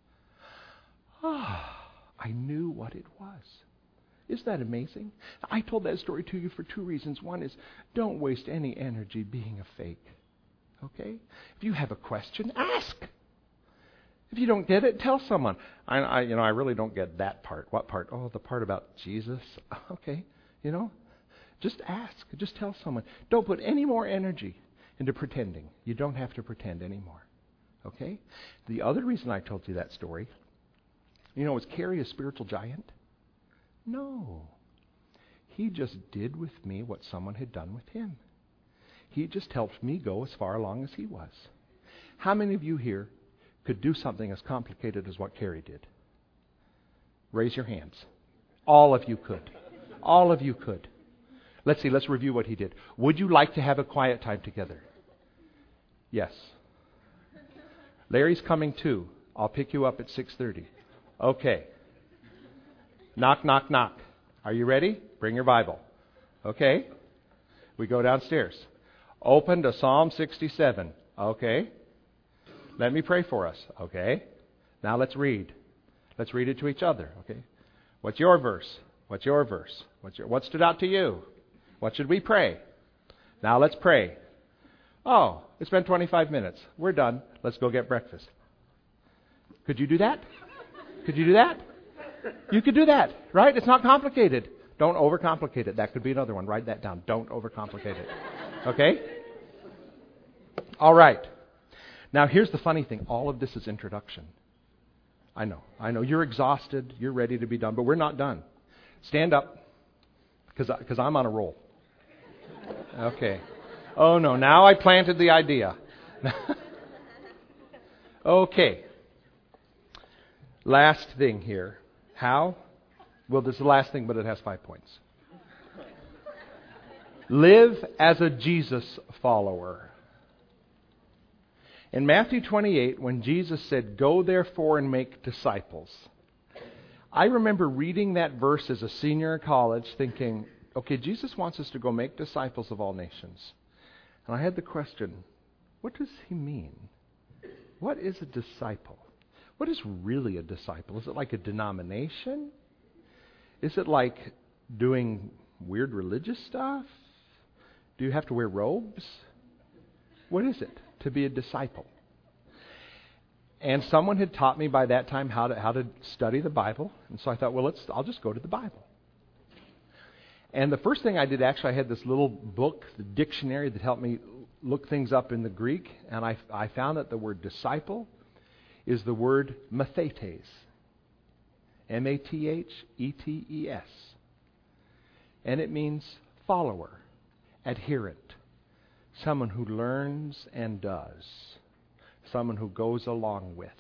Ah, oh, I knew what it was. Isn't that amazing? I told that story to you for two reasons. One is, don't waste any energy being a fake. Okay? If you have a question, ask. If you don't get it, tell someone. I, I, you know, I really don't get that part. What part? Oh, the part about Jesus. Okay, you know, just ask. Just tell someone. Don't put any more energy into pretending. You don't have to pretend anymore. Okay? The other reason I told you that story, you know, was Carrie a spiritual giant? No. He just did with me what someone had done with him. He just helped me go as far along as he was. How many of you here could do something as complicated as what Carrie did? Raise your hands. All of you could. All of you could. Let's see, let's review what he did. Would you like to have a quiet time together? Yes. Larry's coming too. I'll pick you up at six thirty. Okay. Knock, knock, knock. Are you ready? Bring your Bible. Okay. We go downstairs. Open to Psalm sixty-seven. Okay. Let me pray for us. Okay. Now let's read. Let's read it to each other. Okay. What's your verse? What's your verse? What's your, what stood out to you? What should we pray? Now let's pray. Oh, it's been twenty-five minutes. We're done. Let's go get breakfast. Could you do that? Could you do that? You could do that, right? It's not complicated. Don't overcomplicate it. That could be another one. Write that down. Don't overcomplicate it. Okay? All right. Now here's the funny thing. All of this is introduction. I know. I know. You're exhausted. You're ready to be done. But we're not done. Stand up, because I'm on a roll. Okay. Oh, no. Now I planted the idea. Okay. Last thing here. How? Well, this is the last thing, but it has five points. Live as a Jesus follower. In Matthew twenty-eight, when Jesus said, "Go therefore and make disciples," I remember reading that verse as a senior in college thinking, okay, Jesus wants us to go make disciples of all nations. And I had the question, what does he mean? What is a disciple? What is really a disciple? Is it like a denomination? Is it like doing weird religious stuff? Do you have to wear robes? What is it to be a disciple? And someone had taught me by that time how to how to study the Bible. And so I thought, well, let's I'll just go to the Bible. And the first thing I did, actually, I had this little book, the dictionary, that helped me look things up in the Greek. And I, I found that the word disciple is the word mathetes. M A T H E T E S. And it means follower, adherent, someone who learns and does, someone who goes along with.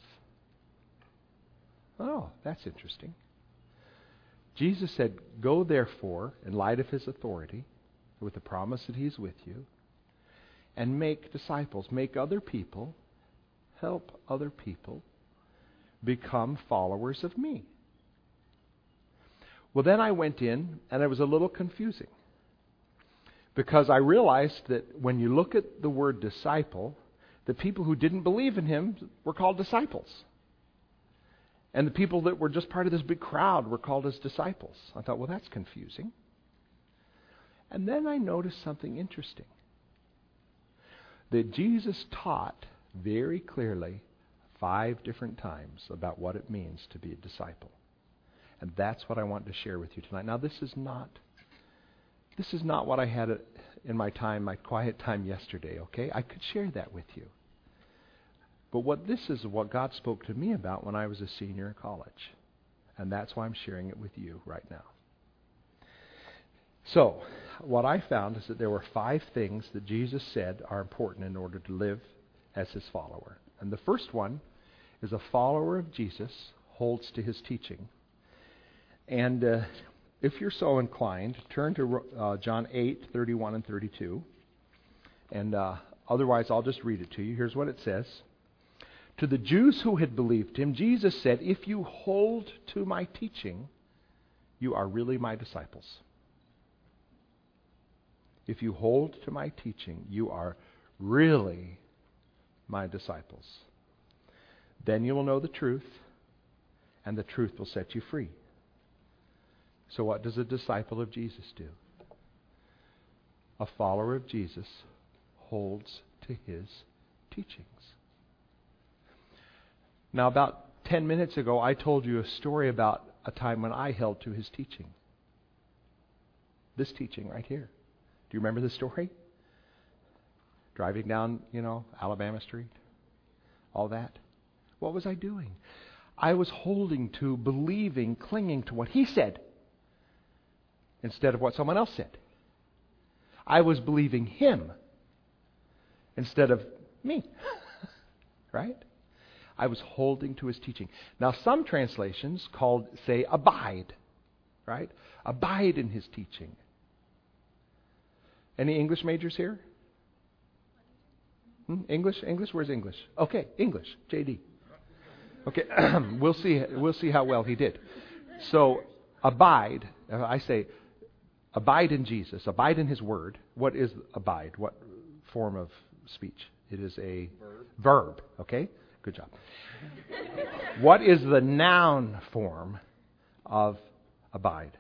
Oh, that's interesting. Jesus said, "Go therefore, in light of his authority, with the promise that he's with you, and make disciples, make other people, help other people become followers of me." Well, then I went in, and it was a little confusing, because I realized that when you look at the word disciple, the people who didn't believe in him were called disciples. And the people that were just part of this big crowd were called as disciples. I thought, well, that's confusing. And then I noticed something interesting. That Jesus taught very clearly five different times about what it means to be a disciple. And that's what I want to share with you tonight. Now, this is not this is not what I had in my time, my quiet time yesterday, okay? I could share that with you. But what this is what God spoke to me about when I was a senior in college. And that's why I'm sharing it with you right now. So, what I found is that there were five things that Jesus said are important in order to live as his follower. And the first one is a follower of Jesus holds to his teaching. And uh, if you're so inclined, turn to uh, John eight, thirty-one and thirty-two. And uh, otherwise, I'll just read it to you. Here's what it says. To the Jews who had believed him, Jesus said, "If you hold to my teaching, you are really my disciples." If you hold to my teaching, you are really my disciples. Then you will know the truth, and the truth will set you free. So what does a disciple of Jesus do? A follower of Jesus holds to his teachings. Now, about ten minutes ago, I told you a story about a time when I held to his teaching. This teaching right here. Do you remember this story? Driving down, you know, Alabama Street. All that. What was I doing? I was holding to, believing, clinging to what he said instead of what someone else said. I was believing him instead of me. Right? I was holding to his teaching. Now, some translations called say abide. Right? Abide in his teaching. Any English majors here? Hmm? English? English? Where's English? Okay, English. J D. Okay, we'll see. We'll see how well he did. So, abide. I say, abide in Jesus. Abide in His Word. What is abide? What form of speech? It is a verb. Verb. Okay, good job. What is the noun form of abide? Abode.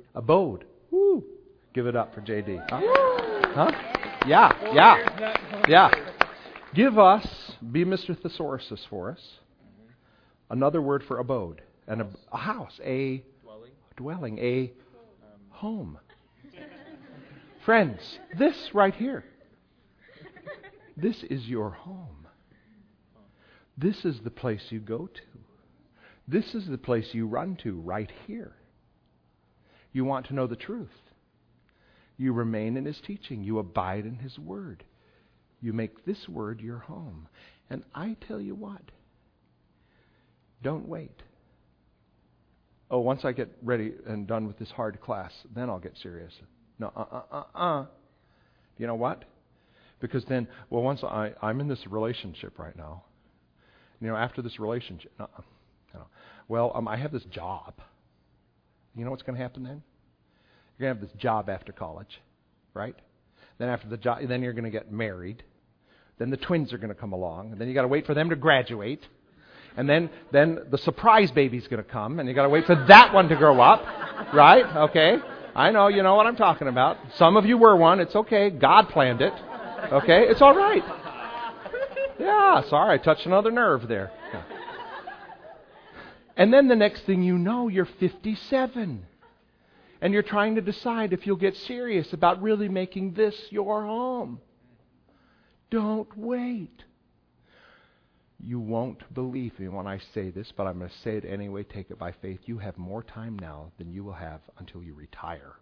Abode. Woo. Give it up for J D. Huh? Huh? Yeah, yeah, yeah. Give us, be Mister Thesaurus for us, another word for abode. And a, a house, a dwelling, dwelling a um, home. Friends, this right here, this is your home. This is the place you go to. This is the place you run to right here. You want to know the truth. You remain in His teaching. You abide in His Word. You make this Word your home. And I tell you what, don't wait. Oh, once I get ready and done with this hard class, then I'll get serious. No, uh-uh-uh-uh. You know what? Because then, well, once I, I'm in this relationship right now. You know, after this relationship, uh-uh. No. Well, um, I have this job. You know what's going to happen then? You're going to have this job after college, right? Then after the job, then you're going to get married. Then the twins are going to come along, and then you got to wait for them to graduate. And then, then the surprise baby's going to come, and you got to wait for that one to grow up, right? Okay, I know, you know what I'm talking about. Some of you were one. It's okay. God planned it. Okay, it's all right. Yeah, sorry, I touched another nerve there. Yeah. And then the next thing you know, you're fifty-seven, and you're trying to decide if you'll get serious about really making this your home. Don't wait. You won't believe me when I say this, but I'm going to say it anyway. Take it by faith. You have more time now than you will have until you retire.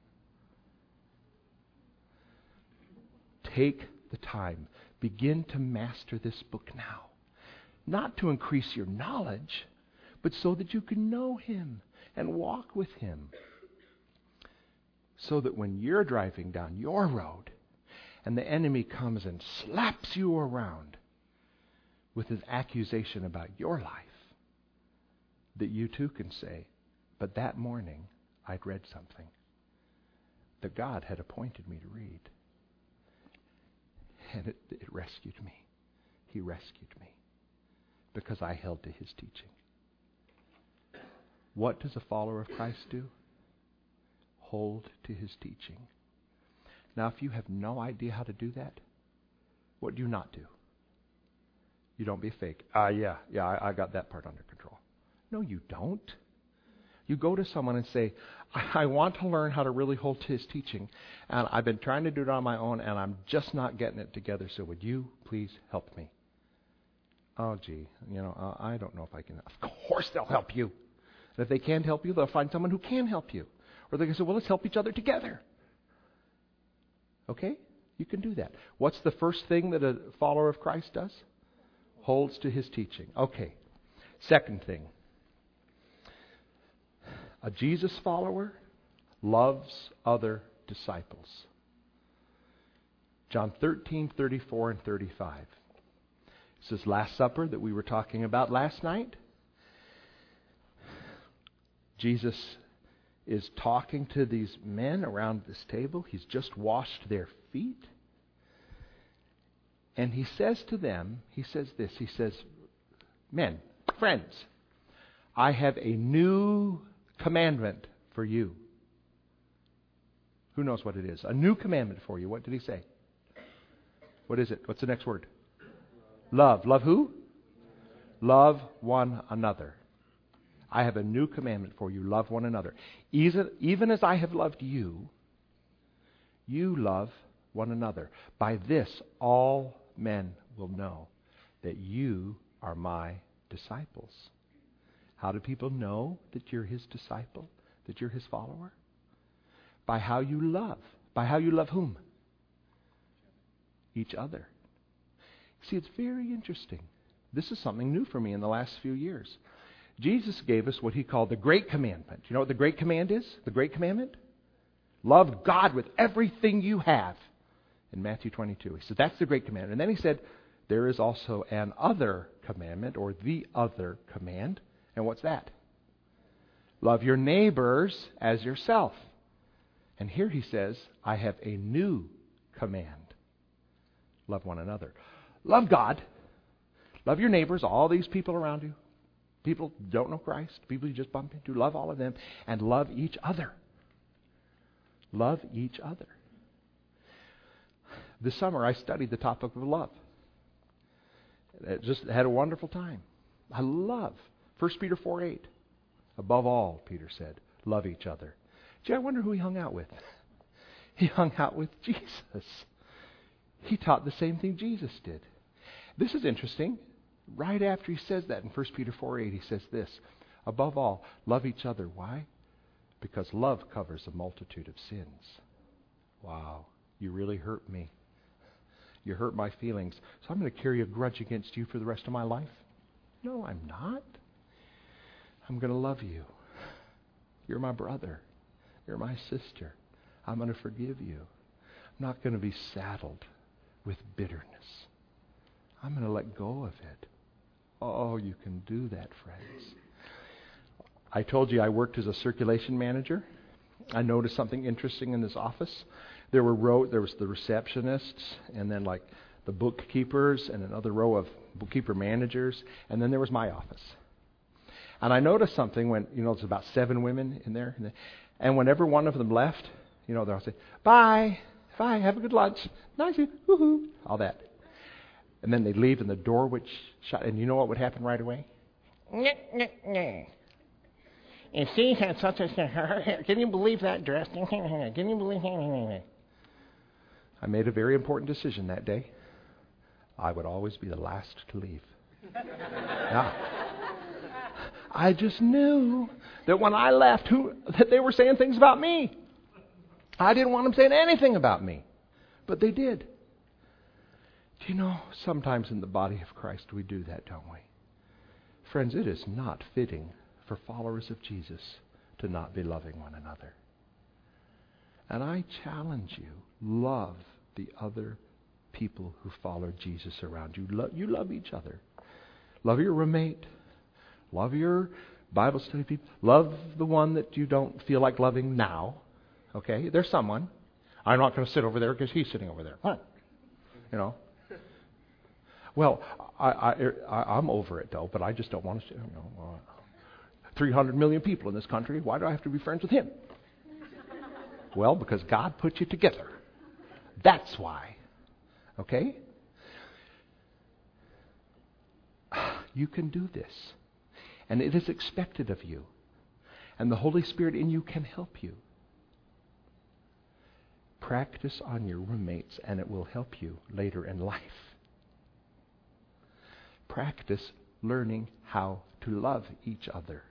Take the time. Begin to master this book now. Not to increase your knowledge, but so that you can know Him and walk with Him. So that when you're driving down your road and the enemy comes and slaps you around with his accusation about your life, that you too can say, but that morning I'd read something that God had appointed me to read. And it, it rescued me. He rescued me because I held to His teaching. What does a follower of Christ do? Hold to His teaching. Now, if you have no idea how to do that, what do you not do? You don't be fake. Ah, uh, yeah, yeah, I, I got that part under control. No, you don't. You go to someone and say, I, I want to learn how to really hold to His teaching, and I've been trying to do it on my own, and I'm just not getting it together, so would you please help me? Oh, gee, you know, uh, I don't know if I can. Of course they'll help you. And if they can't help you, they'll find someone who can help you. Or they can say, well, let's help each other together. Okay? You can do that. What's the first thing that a follower of Christ does? Holds to His teaching. Okay. Second thing. A Jesus follower loves other disciples. John thirteen, thirty-four, and thirty-five. This is Last Supper that we were talking about last night. Jesus is talking to these men around this table. He's just washed their feet. And He says to them, He says this, He says, men, friends, I have a new commandment for you. Who knows what it is? A new commandment for you. What did He say? What is it? What's the next word? Love. Love who? Love one another. I have a new commandment for you. Love one another. Even, even as I have loved you, you love one another. By this, all men will know that you are my disciples. How do people know that you're His disciple, that you're His follower? By how you love. By how you love whom? Each other. See, it's very interesting. This is something new for me in the last few years. Jesus gave us what He called the Great Commandment. You know what the Great Command is? The Great Commandment? Love God with everything you have. In Matthew twenty-two. He said, that's the Great Commandment. And then He said, there is also an other commandment, or the other command. And what's that? Love your neighbors as yourself. And here He says, I have a new command. Love one another. Love God. Love your neighbors, all these people around you. People who don't know Christ, people you just bump into. Love all of them. And love each other. Love each other. This summer I studied the topic of love. I just had a wonderful time. I love First Peter four eight. Above all, Peter said, love each other. Gee, I wonder who he hung out with. He hung out with Jesus. He taught the same thing Jesus did. This is interesting. Right after he says that in First Peter four eight, he says this, above all, love each other. Why? Because love covers a multitude of sins. Wow, you really hurt me. You hurt my feelings. So I'm going to carry a grudge against you for the rest of my life? No, I'm not. I'm going to love you. You're my brother. You're my sister. I'm going to forgive you. I'm not going to be saddled with bitterness. I'm going to let go of it. Oh, you can do that, friends. I told you I worked as a circulation manager. I noticed something interesting in this office. There were row, there was the receptionists, and then like the bookkeepers, and another row of bookkeeper managers, and then there was my office. And I noticed something when, you know, there's about seven women in there, and whenever one of them left, you know, they'll say, bye, bye, have a good lunch, nice, woohoo, all that. And then they'd leave, and the door would shut, and you know what would happen right away? And she had such a, can you believe that dress? Can you believe that? I made a very important decision that day. I would always be the last to leave. Yeah. I just knew that when I left, who that they were saying things about me. I didn't want them saying anything about me, but they did. Do you know, sometimes in the body of Christ we do that, don't we? Friends, it is not fitting for followers of Jesus to not be loving one another. And I challenge you, love the other people who follow Jesus around you. Lo- you love each other. Love your roommate. Love your Bible study people. Love the one that you don't feel like loving now. Okay? There's someone. I'm not going to sit over there because he's sitting over there. Huh. You know? Well, I, I, I, I'm over it, though, but I just don't want to, you know, uh, three hundred million people in this country. Why do I have to be friends with him? Well, because God put you together. That's why. Okay? You can do this. And it is expected of you. And the Holy Spirit in you can help you. Practice on your roommates, and it will help you later in life. Practice learning how to love each other.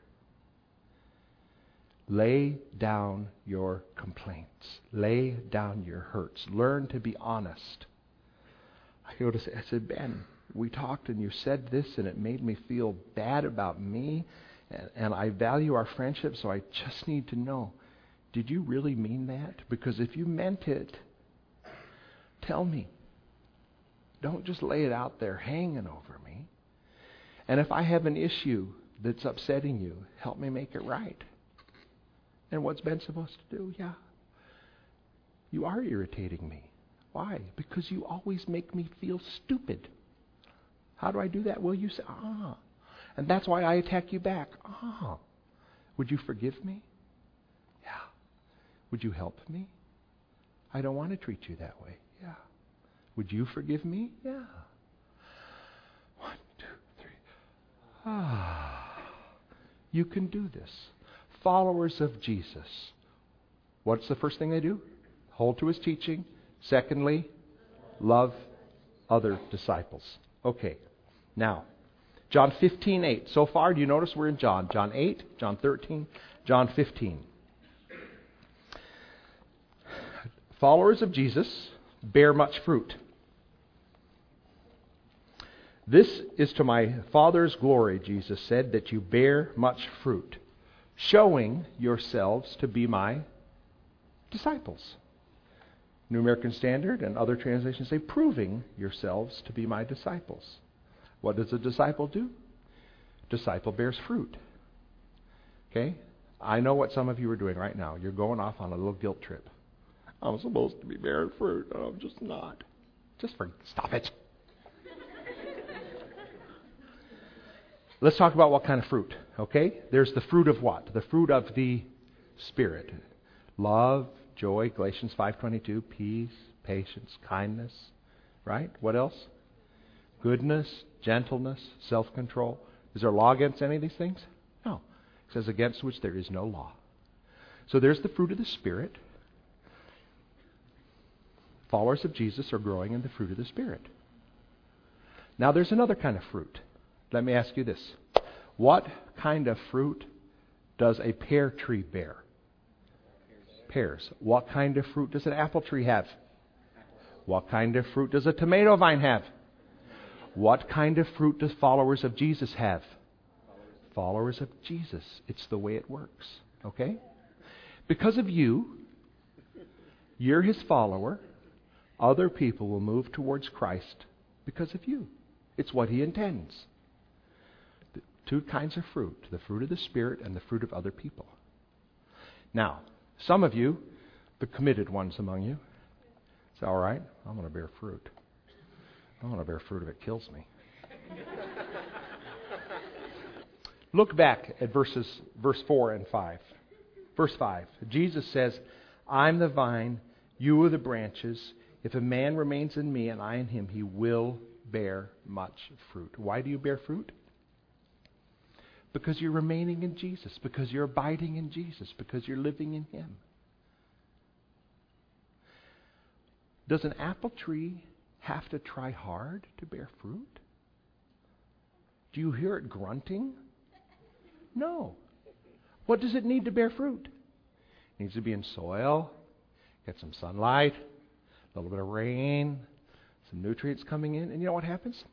Lay down your complaints. Lay down your hurts. Learn to be honest. I go to say, I said, Ben, we talked and you said this and it made me feel bad about me, and, and I value our friendship, so I just need to know, did you really mean that? Because if you meant it, tell me. Don't just lay it out there hanging over me. And if I have an issue that's upsetting you, help me make it right. And what's Ben supposed to do? Yeah. You are irritating me. Why? Because you always make me feel stupid. How do I do that? Well, you say, ah. And that's why I attack you back. Ah. Would you forgive me? Yeah. Would you help me? I don't want to treat you that way. Yeah. Would you forgive me? Yeah. One, two, three. Ah. You can do this. Followers of Jesus. What's the first thing they do? Hold to his teaching. Secondly, love other disciples. Okay. Now, John fifteen eight. So far, do you notice we're in John? John eight, John thirteen, John fifteen. Followers of Jesus bear much fruit. This is to my Father's glory, Jesus said, that you bear much fruit, showing yourselves to be my disciples. New American Standard and other translations say, proving yourselves to be my disciples. What does a disciple do? Disciple bears fruit. Okay? I know what some of you are doing right now. You're going off on a little guilt trip. I'm supposed to be bearing fruit, and I'm just not. Just for stop it. Let's talk about what kind of fruit, okay? There's the fruit of what? The fruit of the Spirit. Love, joy, Galatians five twenty-two, peace, patience, kindness, right? What else? Goodness, gentleness, self-control. Is there a law against any of these things? No. It says against which there is no law. So there's the fruit of the Spirit. Followers of Jesus are growing in the fruit of the Spirit. Now there's another kind of fruit. Let me ask you this. What kind of fruit does a pear tree bear? Pears. What kind of fruit does an apple tree have? What kind of fruit does a tomato vine have? What kind of fruit does followers of Jesus have? Followers of Jesus. It's the way it works. Okay? Because of you, you're His follower. Other people will move towards Christ because of you. It's what He intends. The two kinds of fruit. The fruit of the Spirit and the fruit of other people. Now, some of you, the committed ones among you, say, all right, I'm going to bear fruit. I want to bear fruit if it kills me. Look back at verses, verse four and five. Verse five. Jesus says, I'm the vine, you are the branches. If a man remains in me and I in him, he will bear much fruit. Why do you bear fruit? Because you're remaining in Jesus. Because you're abiding in Jesus. Because you're living in Him. Does an apple tree have to try hard to bear fruit? Do you hear it grunting? No. What does it need to bear fruit? It needs to be in soil, get some sunlight, a little bit of rain, some nutrients coming in, and you know what happens?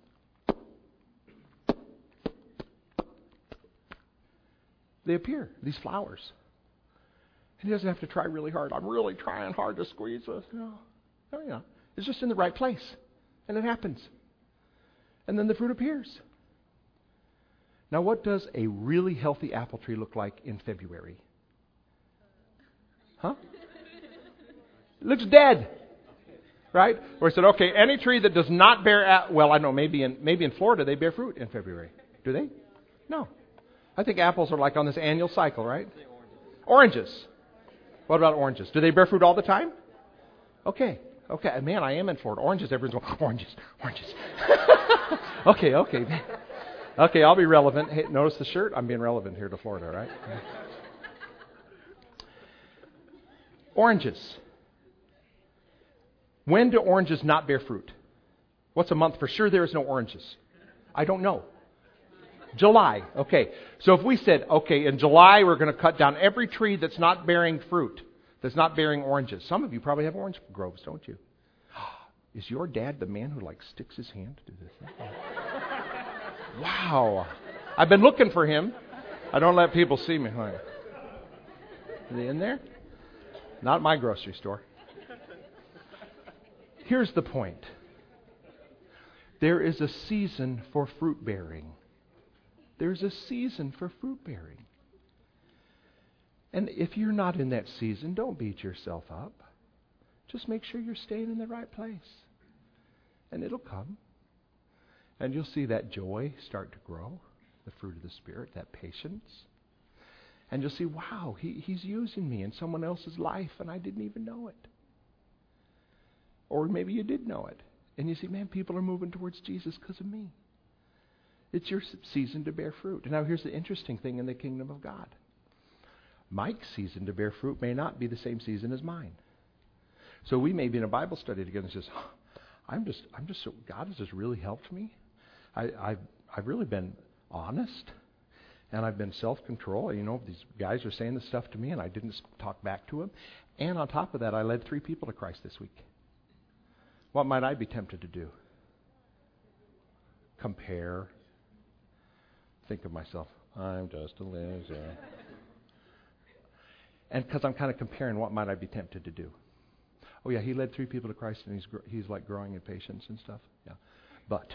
They appear, these flowers. And he doesn't have to try really hard. I'm really trying hard to squeeze this. No, no, you know, it's just in the right place. And it happens. And then the fruit appears. Now, what does a really healthy apple tree look like in February? Huh? It looks dead. Right? Where I said, okay, any tree that does not bear, a- well, I know, maybe in maybe in Florida they bear fruit in February. Do they? No. I think apples are like on this annual cycle, right? Oranges. What about oranges? Do they bear fruit all the time? Okay. Okay. Man, I am in Florida. Oranges, everyone's going, oranges, oranges. okay, okay. Okay, I'll be relevant. Hey, notice the shirt? I'm being relevant here to Florida, right? Oranges. When do oranges not bear fruit? What's a month for sure there is no oranges? I don't know. July. Okay. So if we said, okay, in July we're going to cut down every tree that's not bearing fruit, that's not bearing oranges. Some of you probably have orange groves, don't you? Is your dad the man who like sticks his hand to this thing? Wow. I've been looking for him. I don't let people see me. Is he in there? Not my grocery store. Here's the point. There is a season for fruit bearing. There's a season for fruit bearing. And if you're not in that season, don't beat yourself up. Just make sure you're staying in the right place. And it'll come. And you'll see that joy start to grow, the fruit of the Spirit, that patience. And you'll see, wow, he, he's using me in someone else's life and I didn't even know it. Or maybe you did know it. And you see, man, people are moving towards Jesus because of me. It's your season to bear fruit. And now here's the interesting thing in the kingdom of God. Mike's season to bear fruit may not be the same season as mine. So we may be in a Bible study together and says, oh, I'm just, I'm just so, God has just really helped me. I, I've, I've really been honest, and I've been self-control. You know, these guys are saying this stuff to me, and I didn't talk back to them. And on top of that, I led three people to Christ this week. What might I be tempted to do? Compare. Think of myself, I'm just a loser. And because I'm kind of comparing, what might I be tempted to do? Oh yeah, he led three people to Christ, and he's gr- he's like growing in patience and stuff. Yeah, but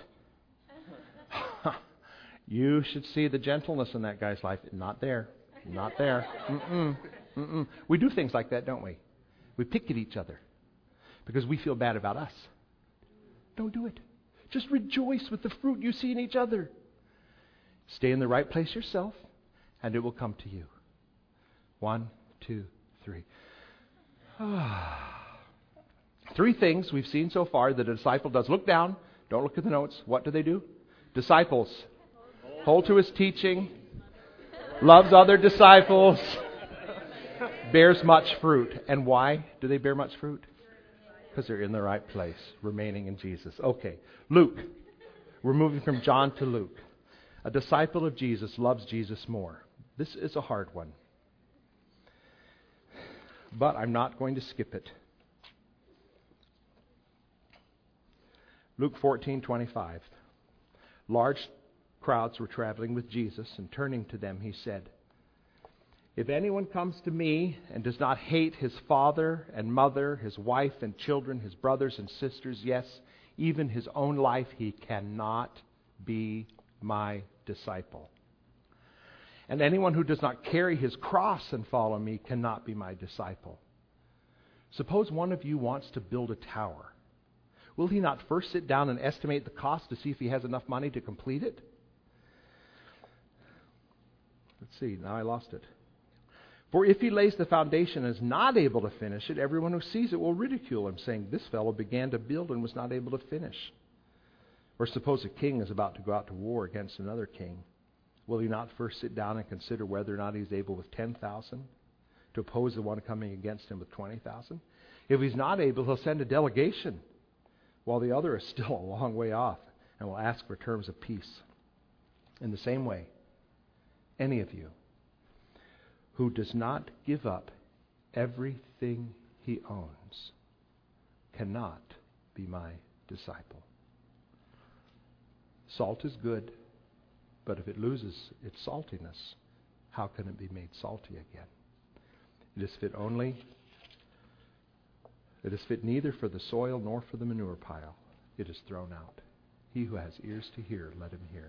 you should see the gentleness in that guy's life. Not there, not there. Mm-mm. Mm-mm. We do things like that, don't we? We pick at each other because we feel bad about us. Don't do it. Just rejoice with the fruit you see in each other. Stay in the right place yourself, and it will come to you. One, two, three. Three things we've seen so far that a disciple does. Look down. Don't look at the notes. What do they do? Disciples. Hold to his teaching. Loves other disciples. Bears much fruit. And why do they bear much fruit? Because they're in the right place, remaining in Jesus. Okay, Luke. We're moving from John to Luke. A disciple of Jesus loves Jesus more. This is a hard one. But I'm not going to skip it. Luke fourteen twenty-five. Large crowds were traveling with Jesus, and turning to them, he said, "If anyone comes to me and does not hate his father and mother, his wife and children, his brothers and sisters, yes, even his own life, he cannot be my disciple. And anyone who does not carry his cross and follow me cannot be my disciple. Suppose one of you wants to build a tower. Will he not first sit down and estimate the cost to see if he has enough money to complete it?" Let's see, now I lost it. "For if he lays the foundation and is not able to finish it, everyone who sees it will ridicule him, saying, 'This fellow began to build and was not able to finish.' Or suppose a king is about to go out to war against another king. Will he not first sit down and consider whether or not he's able with ten thousand to oppose the one coming against him with twenty thousand? If he's not able, he'll send a delegation, while the other is still a long way off, and will ask for terms of peace. In the same way, any of you who does not give up everything he owns cannot be my disciple." Salt is good, but if it loses its saltiness, how can it be made salty again? It is fit only, it is fit neither for the soil nor for the manure pile. It is thrown out. He who has ears to hear, let him hear.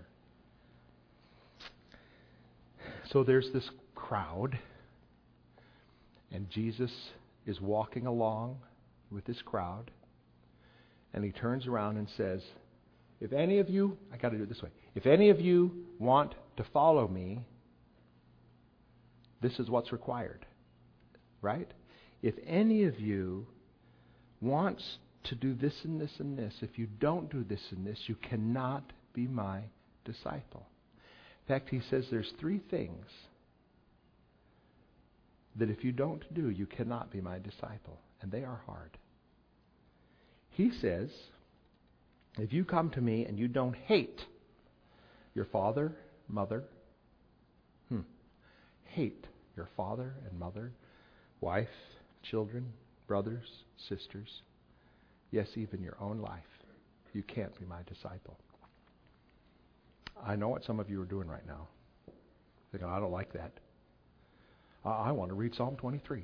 So there's this crowd, and Jesus is walking along with this crowd, and he turns around and says, "If any of you," I got to do it this way, "if any of you want to follow me, this is what's required." Right? If any of you wants to do this and this and this, if you don't do this and this, you cannot be my disciple. In fact, he says there's three things that if you don't do, you cannot be my disciple. And they are hard. He says, if you come to me and you don't hate your father, mother, hmm, hate your father and mother, wife, children, brothers, sisters, yes, even your own life, you can't be my disciple. I know what some of you are doing right now. Thinking, I don't like that. I, I want to read Psalm twenty-three.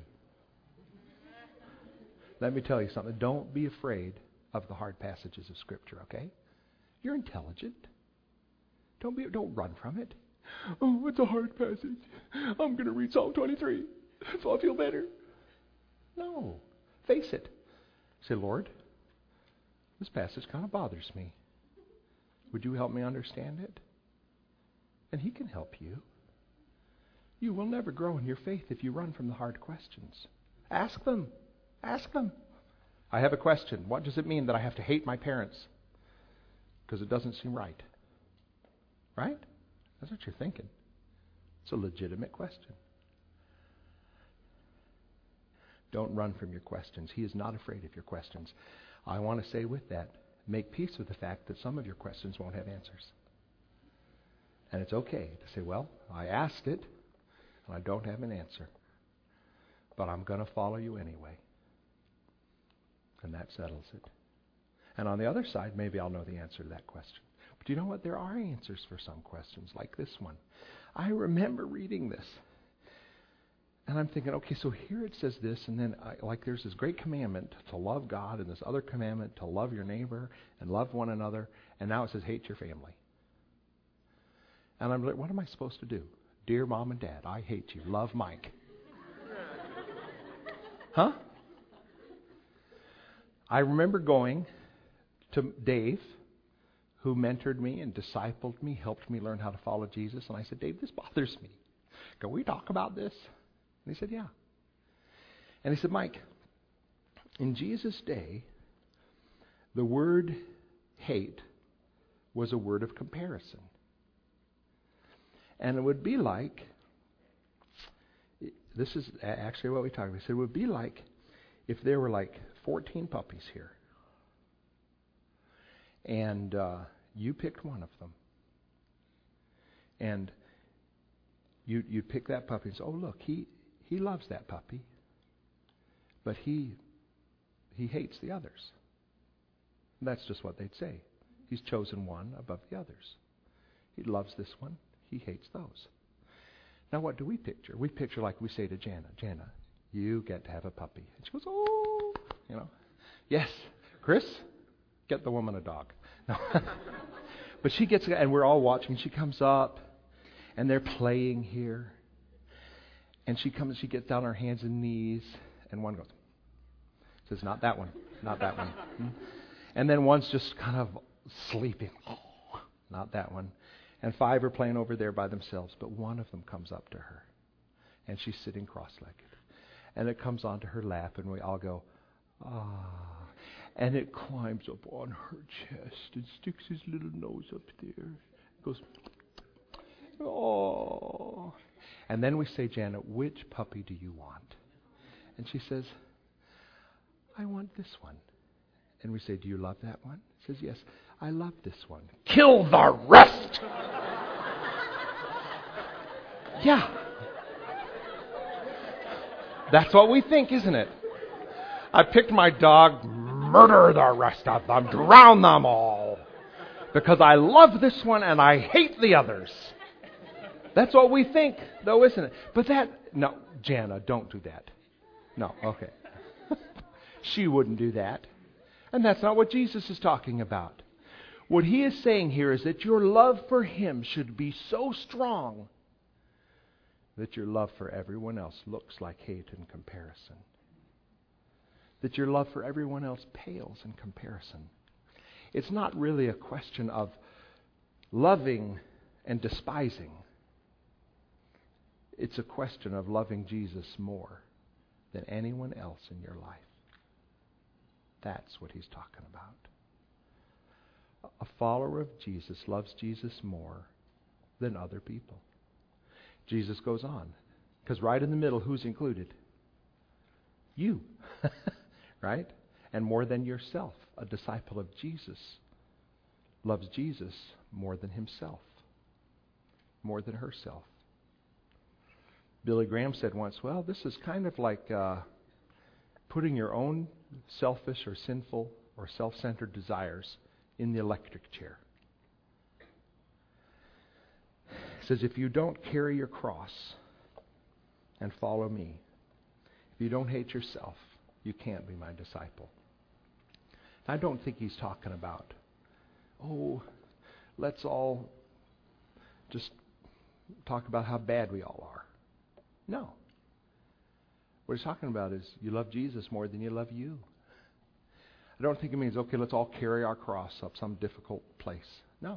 Let me tell you something. Don't be afraid of the hard passages of Scripture, okay? You're intelligent. Don't be. Don't run from it. Oh, it's a hard passage. I'm going to read Psalm twenty-three, so I feel better. No. Face it. Say, Lord, this passage kind of bothers me. Would you help me understand it? And He can help you. You will never grow in your faith if you run from the hard questions. Ask them. Ask them. I have a question. What does it mean that I have to hate my parents? Because it doesn't seem right. Right? That's what you're thinking. It's a legitimate question. Don't run from your questions. He is not afraid of your questions. I want to say with that, make peace with the fact that some of your questions won't have answers. And it's okay to say, well, I asked it, and I don't have an answer. But I'm going to follow you anyway. And that settles it. And on the other side, maybe I'll know the answer to that question. But you know what? There are answers for some questions, like this one. I remember reading this. And I'm thinking, okay, so here it says this, and then I, like there's this great commandment to love God, and this other commandment to love your neighbor and love one another, and now it says hate your family. And I'm like, what am I supposed to do? Dear Mom and Dad, I hate you. Love Mike. Huh? I remember going to Dave, who mentored me and discipled me, helped me learn how to follow Jesus, and I said, Dave, this bothers me. Can we talk about this? And he said, yeah. And he said, Mike, In Jesus' day, the word hate was a word of comparison. And it would be like, this is actually what we talked about. It would be like if there were like fourteen puppies here. And uh, you picked one of them. And you you pick that puppy and say, oh, look, he, he loves that puppy. But he he hates the others. And that's just what they'd say. He's chosen one above the others. He loves this one. He hates those. Now, what do we picture? We picture like we say to Jana, Jana, you get to have a puppy. And she goes, oh, you know. Yes, Chris, get the woman a dog. No. But she gets, and we're all watching. She comes up, and they're playing here. And she comes, she gets down on her hands and knees, and one goes, says, not that one, not that one. And then one's just kind of sleeping. Oh, not that one. And five are playing over there by themselves, but one of them comes up to her, and she's sitting cross-legged. And it comes onto her lap, and we all go, ah. And it climbs up on her chest and sticks his little nose up there. It goes, oh. And then we say, Janet, which puppy do you want? And she says, I want this one. And we say, do you love that one? She says, yes, I love this one. Kill the rest! Yeah. That's what we think, isn't it? I picked my dog, murder the rest of them, drown them all. Because I love this one and I hate the others. That's what we think, though, isn't it? But that, no, Jana, don't do that. No, okay. She wouldn't do that. And that's not what Jesus is talking about. What he is saying here is that your love for him should be so strong that your love for everyone else looks like hate in comparison. That your love for everyone else pales in comparison. It's not really a question of loving and despising. It's a question of loving Jesus more than anyone else in your life. That's what he's talking about. A follower of Jesus loves Jesus more than other people. Jesus goes on, because right in the middle, who's included? You, right? And more than yourself. A disciple of Jesus loves Jesus more than himself, more than herself. Billy Graham said once, well, this is kind of like uh, putting your own selfish or sinful or self-centered desires in the electric chair. He says, if you don't carry your cross and follow me, if you don't hate yourself, you can't be my disciple. I don't think he's talking about, oh, let's all just talk about how bad we all are. No. What he's talking about is you love Jesus more than you love you. I don't think it means, okay, let's all carry our cross up some difficult place. No.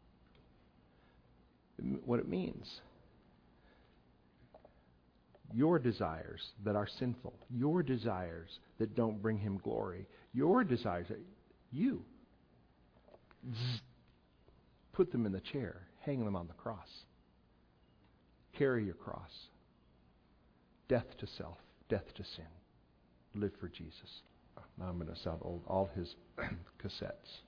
What it means, your desires that are sinful, your desires that don't bring him glory, your desires, that you zzz, put them in the chair, hang them on the cross. Carry your cross. Death to self, death to sin. Live for Jesus. Oh, now I'm going to sound old. All his cassettes.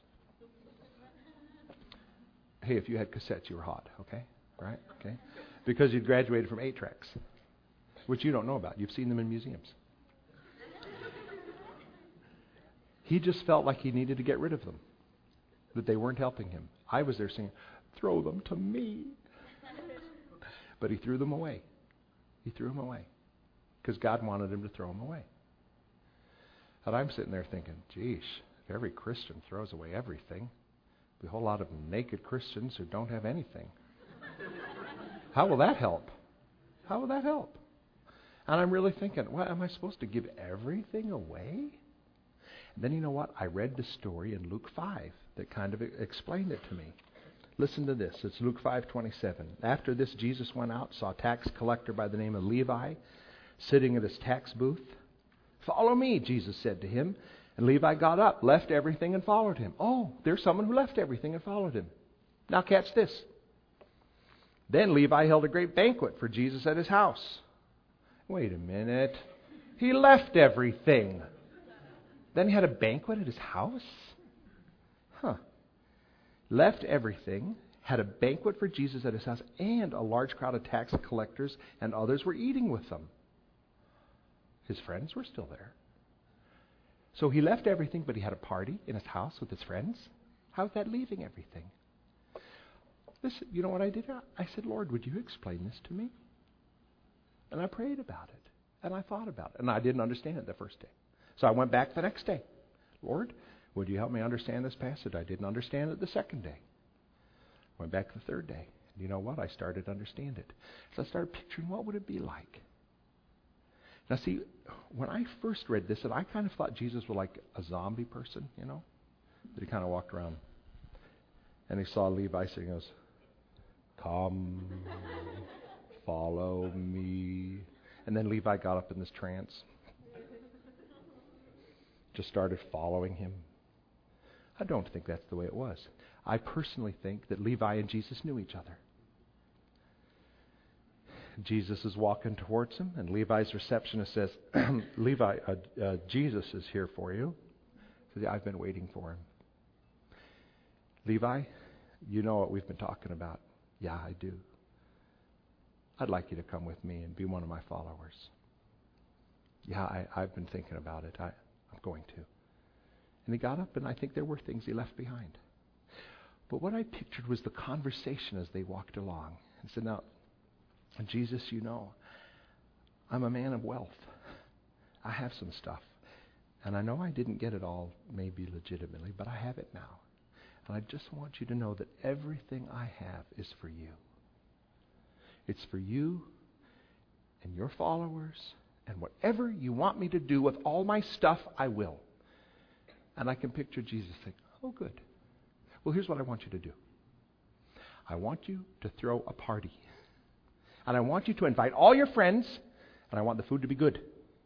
Hey, if you had cassettes, you were hot, okay? Right? Okay? Because you'd graduated from eight tracks, which you don't know about. You've seen them in museums. He just felt like he needed to get rid of them, that they weren't helping him. I was there saying, throw them to me. But he threw them away. He threw them away because God wanted him to throw them away. And I'm sitting there thinking, geez, if every Christian throws away everything, there'll be a whole lot of naked Christians who don't have anything. How will that help? How will that help? And I'm really thinking, what, am I supposed to give everything away? And then you know what? I read the story in Luke five that kind of explained it to me. Listen to this. It's Luke five twenty-seven. After this, Jesus went out, saw a tax collector by the name of Levi sitting at his tax booth. "Follow me," Jesus said to him. And Levi got up, left everything, and followed him. Oh, there's someone who left everything and followed him. Now catch this. Then Levi held a great banquet for Jesus at his house. Wait a minute. He left everything. Then he had a banquet at his house? Huh. Left everything, had a banquet for Jesus at his house, and a large crowd of tax collectors and others were eating with them. His friends were still there. So he left everything, but he had a party in his house with his friends. How's that leaving everything? This, you know what I did? I said, "Lord, would you explain this to me?" And I prayed about it. And I thought about it. And I didn't understand it the first day. So I went back the next day. "Lord, would you help me understand this passage?" I didn't understand it the second day. Went back the third day. And you know what? I started to understand it. So I started picturing what would it be like. Now see, when I first read this, and I kind of thought Jesus was like a zombie person, you know? That he kind of walked around. And he saw Levi sitting, he goes, "Come, follow me." And then Levi got up in this trance. Just started following him. I don't think that's the way it was. I personally think that Levi and Jesus knew each other. Jesus is walking towards him, and Levi's receptionist says, "Levi, uh, uh, Jesus is here for you." He says, "I've been waiting for him." "Levi, you know what we've been talking about." "Yeah, I do." "I'd like you to come with me and be one of my followers." "Yeah, I, I've been thinking about it. I, I'm going to." And he got up, and I think there were things he left behind. But what I pictured was the conversation as they walked along. He said, "Now, Jesus, you know, I'm a man of wealth. I have some stuff. And I know I didn't get it all maybe legitimately, but I have it now. And I just want you to know that everything I have is for you. It's for you and your followers, and whatever you want me to do with all my stuff, I will." And I can picture Jesus saying, "Oh, good. Well, here's what I want you to do. I want you to throw a party. And I want you to invite all your friends, and I want the food to be good.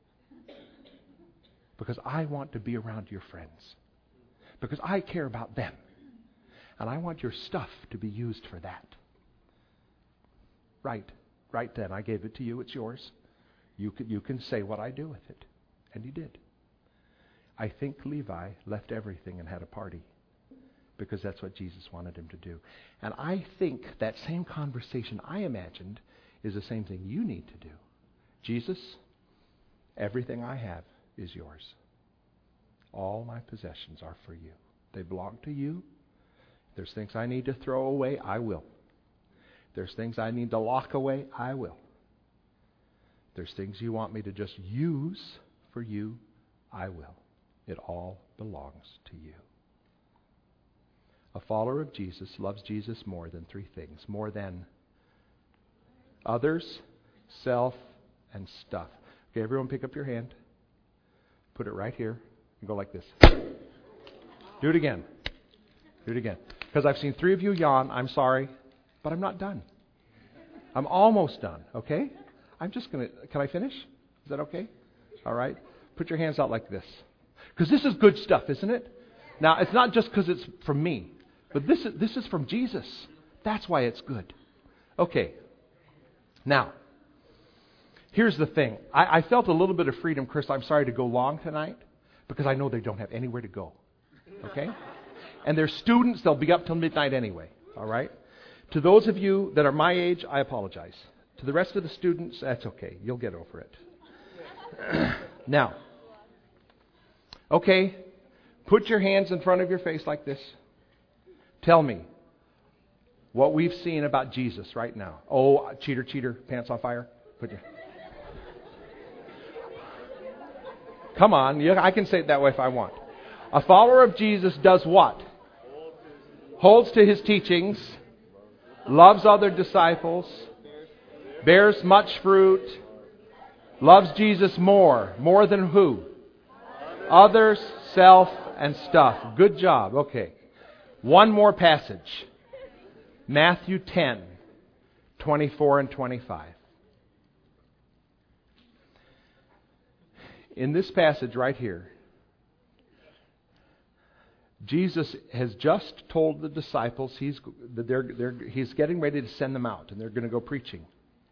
Because I want to be around your friends. Because I care about them. And I want your stuff to be used for that." Right. Right then. I gave it to you. It's yours. You can, you can say what I do with it. And he did. I think Levi left everything and had a party. Because that's what Jesus wanted him to do. And I think that same conversation I imagined is the same thing you need to do. "Jesus, everything I have is yours. All my possessions are for you. They belong to you. There's things I need to throw away, I will. There's things I need to lock away, I will. There's things you want me to just use for you, I will. It all belongs to you." A follower of Jesus loves Jesus more than three things. More than others, self, and stuff. Okay, everyone pick up your hand. Put it right here. And go like this. Do it again. Do it again. Because I've seen three of you yawn. I'm sorry. But I'm not done. I'm almost done. Okay? I'm just going to... Can I finish? Is that okay? All right. Put your hands out like this. Because this is good stuff, isn't it? Now, it's not just because it's from me. But this is, this is from Jesus. That's why it's good. Okay. Now, here's the thing. I, I felt a little bit of freedom, Chris. I'm sorry to go long tonight because I know they don't have anywhere to go. Okay? And they're students. They'll be up till midnight anyway. All right? To those of you that are my age, I apologize. To the rest of the students, that's okay. You'll get over it. Now, okay, put your hands in front of your face like this. Tell me what we've seen about Jesus right now. Oh, cheater, cheater, pants on fire. Put your... Come on, you, I can say it that way if I want. A follower of Jesus does what? Holds to his teachings, loves other disciples, bears much fruit, loves Jesus more. More than who? Others, self, and stuff. Good job. Okay. One more passage. Matthew ten, twenty-four and twenty-five. In this passage right here, Jesus has just told the disciples he's that they're, they're, he's getting ready to send them out, and they're going to go preaching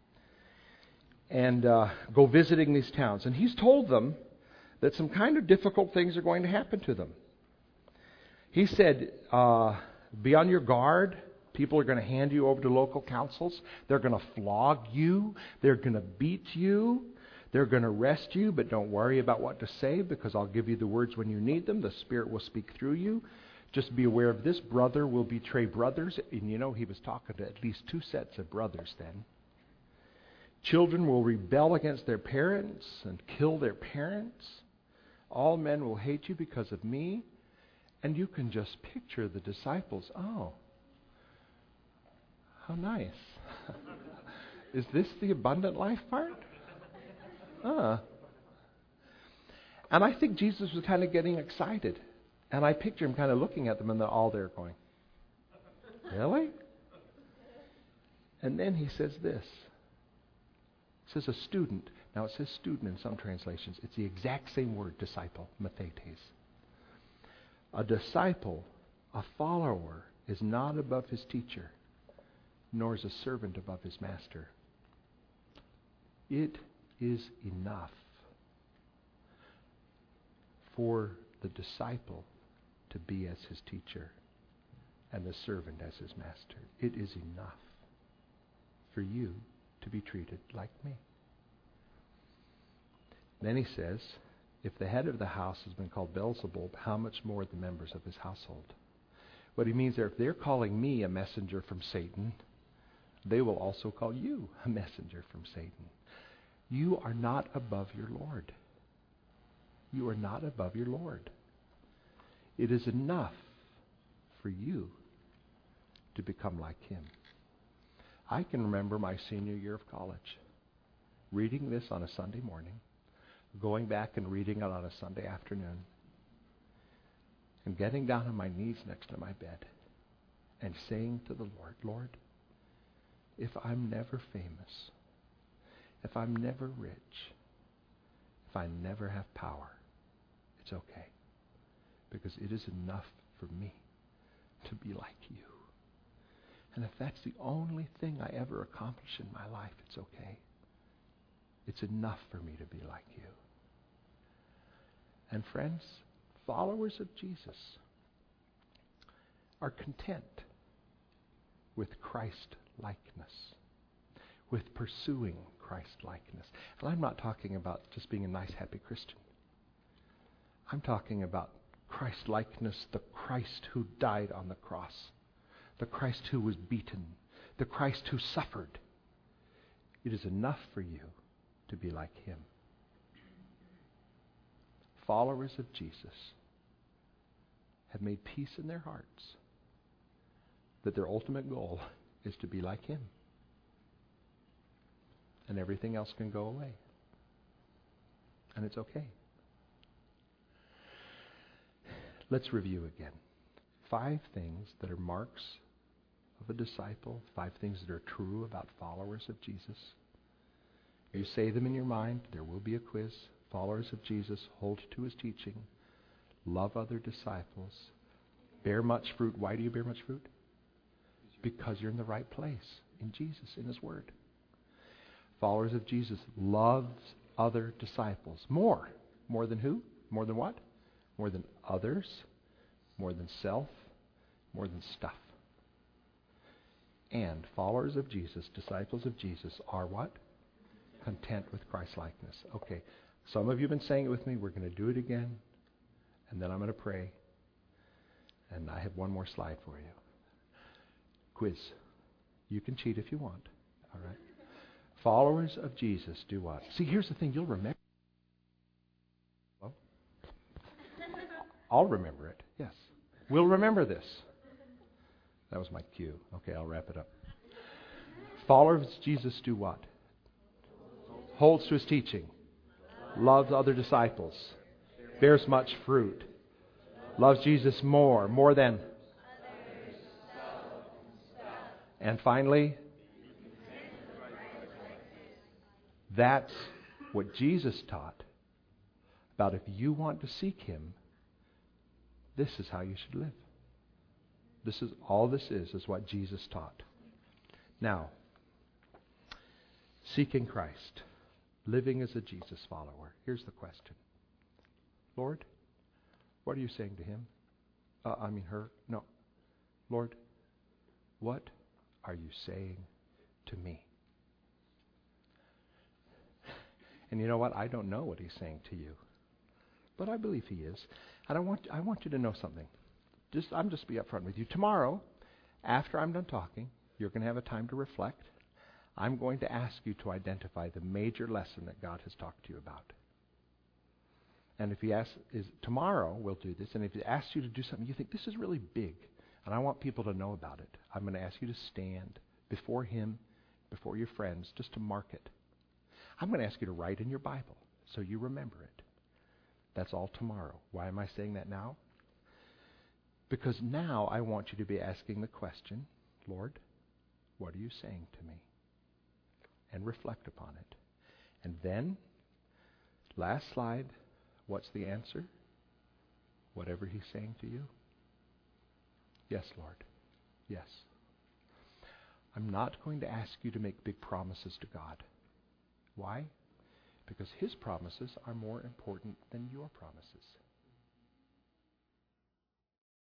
and uh, go visiting these towns. And he's told them that some kind of difficult things are going to happen to them. He said, uh, be on your guard. People are going to hand you over to local councils. They're going to flog you. They're going to beat you. They're going to arrest you, but don't worry about what to say, because I'll give you the words when you need them. The Spirit will speak through you. Just be aware of this. Brother will betray brothers. And you know, he was talking to at least two sets of brothers then. Children will rebel against their parents and kill their parents. All men will hate you because of me. And you can just picture the disciples. Oh, how nice. Is this the abundant life part? Uh. And I think Jesus was kind of getting excited. And I picture him kind of looking at them, and they're all there going, really? And then he says this. It says a student. Now it says student in some translations. It's the exact same word, disciple, mathetes. A disciple, a follower, is not above his teacher, nor is a servant above his master. It is enough for the disciple to be as his teacher and the servant as his master. It is enough for you to be treated like me. Then he says, if the head of the house has been called Beelzebub, how much more the members of his household? What he means there, if they're calling me a messenger from Satan, they will also call you a messenger from Satan. You are not above your Lord. You are not above your Lord. It is enough for you to become like him. I can remember my senior year of college, reading this on a Sunday morning, going back and reading it on a Sunday afternoon, and getting down on my knees next to my bed and saying to the Lord, Lord, if I'm never famous, if I'm never rich, if I never have power, it's okay. Because it is enough for me to be like you. And if that's the only thing I ever accomplish in my life, it's okay. It's enough for me to be like you. And friends, followers of Jesus are content with Christ-likeness, with pursuing Christ-likeness. And I'm not talking about just being a nice, happy Christian. I'm talking about Christ-likeness, the Christ who died on the cross, the Christ who was beaten, the Christ who suffered. It is enough for you to be like him. Followers of Jesus have made peace in their hearts that their ultimate goal is to be like him. And everything else can go away. And it's okay. Let's review again. Five things that are marks of a disciple, five things that are true about followers of Jesus. You say them in your mind. There will be a quiz. Followers of Jesus, hold to his teaching, love other disciples, bear much fruit. Why do you bear much fruit? Because you're in the right place, in Jesus, in his word. Followers of Jesus loves other disciples. More. More than who? More than what? More than others, more than self, more than stuff. And followers of Jesus, disciples of Jesus, are what? Content with Christ-likeness. Okay, some of you have been saying it with me. We're going to do it again, and then I'm going to pray. And I have one more slide for you. Quiz. You can cheat if you want. All right. Followers of Jesus do what? See, here's the thing. You'll remember. Well, I'll remember it. Yes. We'll remember this. That was my cue. Okay, I'll wrap it up. Followers of Jesus do what? Holds to his teaching. Loves other disciples. Bears much fruit. Loves Jesus more. More than. And finally, that's what Jesus taught. about if you want to seek Him, this is how you should live. This is all this is, is what Jesus taught. Now, seeking Christ, living as a Jesus follower. Here's the question. Lord, what are you saying to Him? Uh, I mean her? No. Lord, what are you saying to me? And you know what? I don't know what He's saying to you. But I believe He is. And I want, I want you to know something. Just, I'm just be upfront with you. Tomorrow, after I'm done talking, you're going to have a time to reflect. I'm going to ask you to identify the major lesson that God has talked to you about. And if He asks, is tomorrow we'll do this, and if He asks you to do something you think this is really big, and I want people to know about it, I'm going to ask you to stand before Him, before your friends, just to mark it. I'm going to ask you to write in your Bible so you remember it. That's all tomorrow. Why am I saying that now? Because now I want you to be asking the question, Lord, what are you saying to me? And reflect upon it. And then, last slide, what's the answer? Whatever He's saying to you. Yes, Lord. Yes. I'm not going to ask you to make big promises to God. Why? Because His promises are more important than your promises.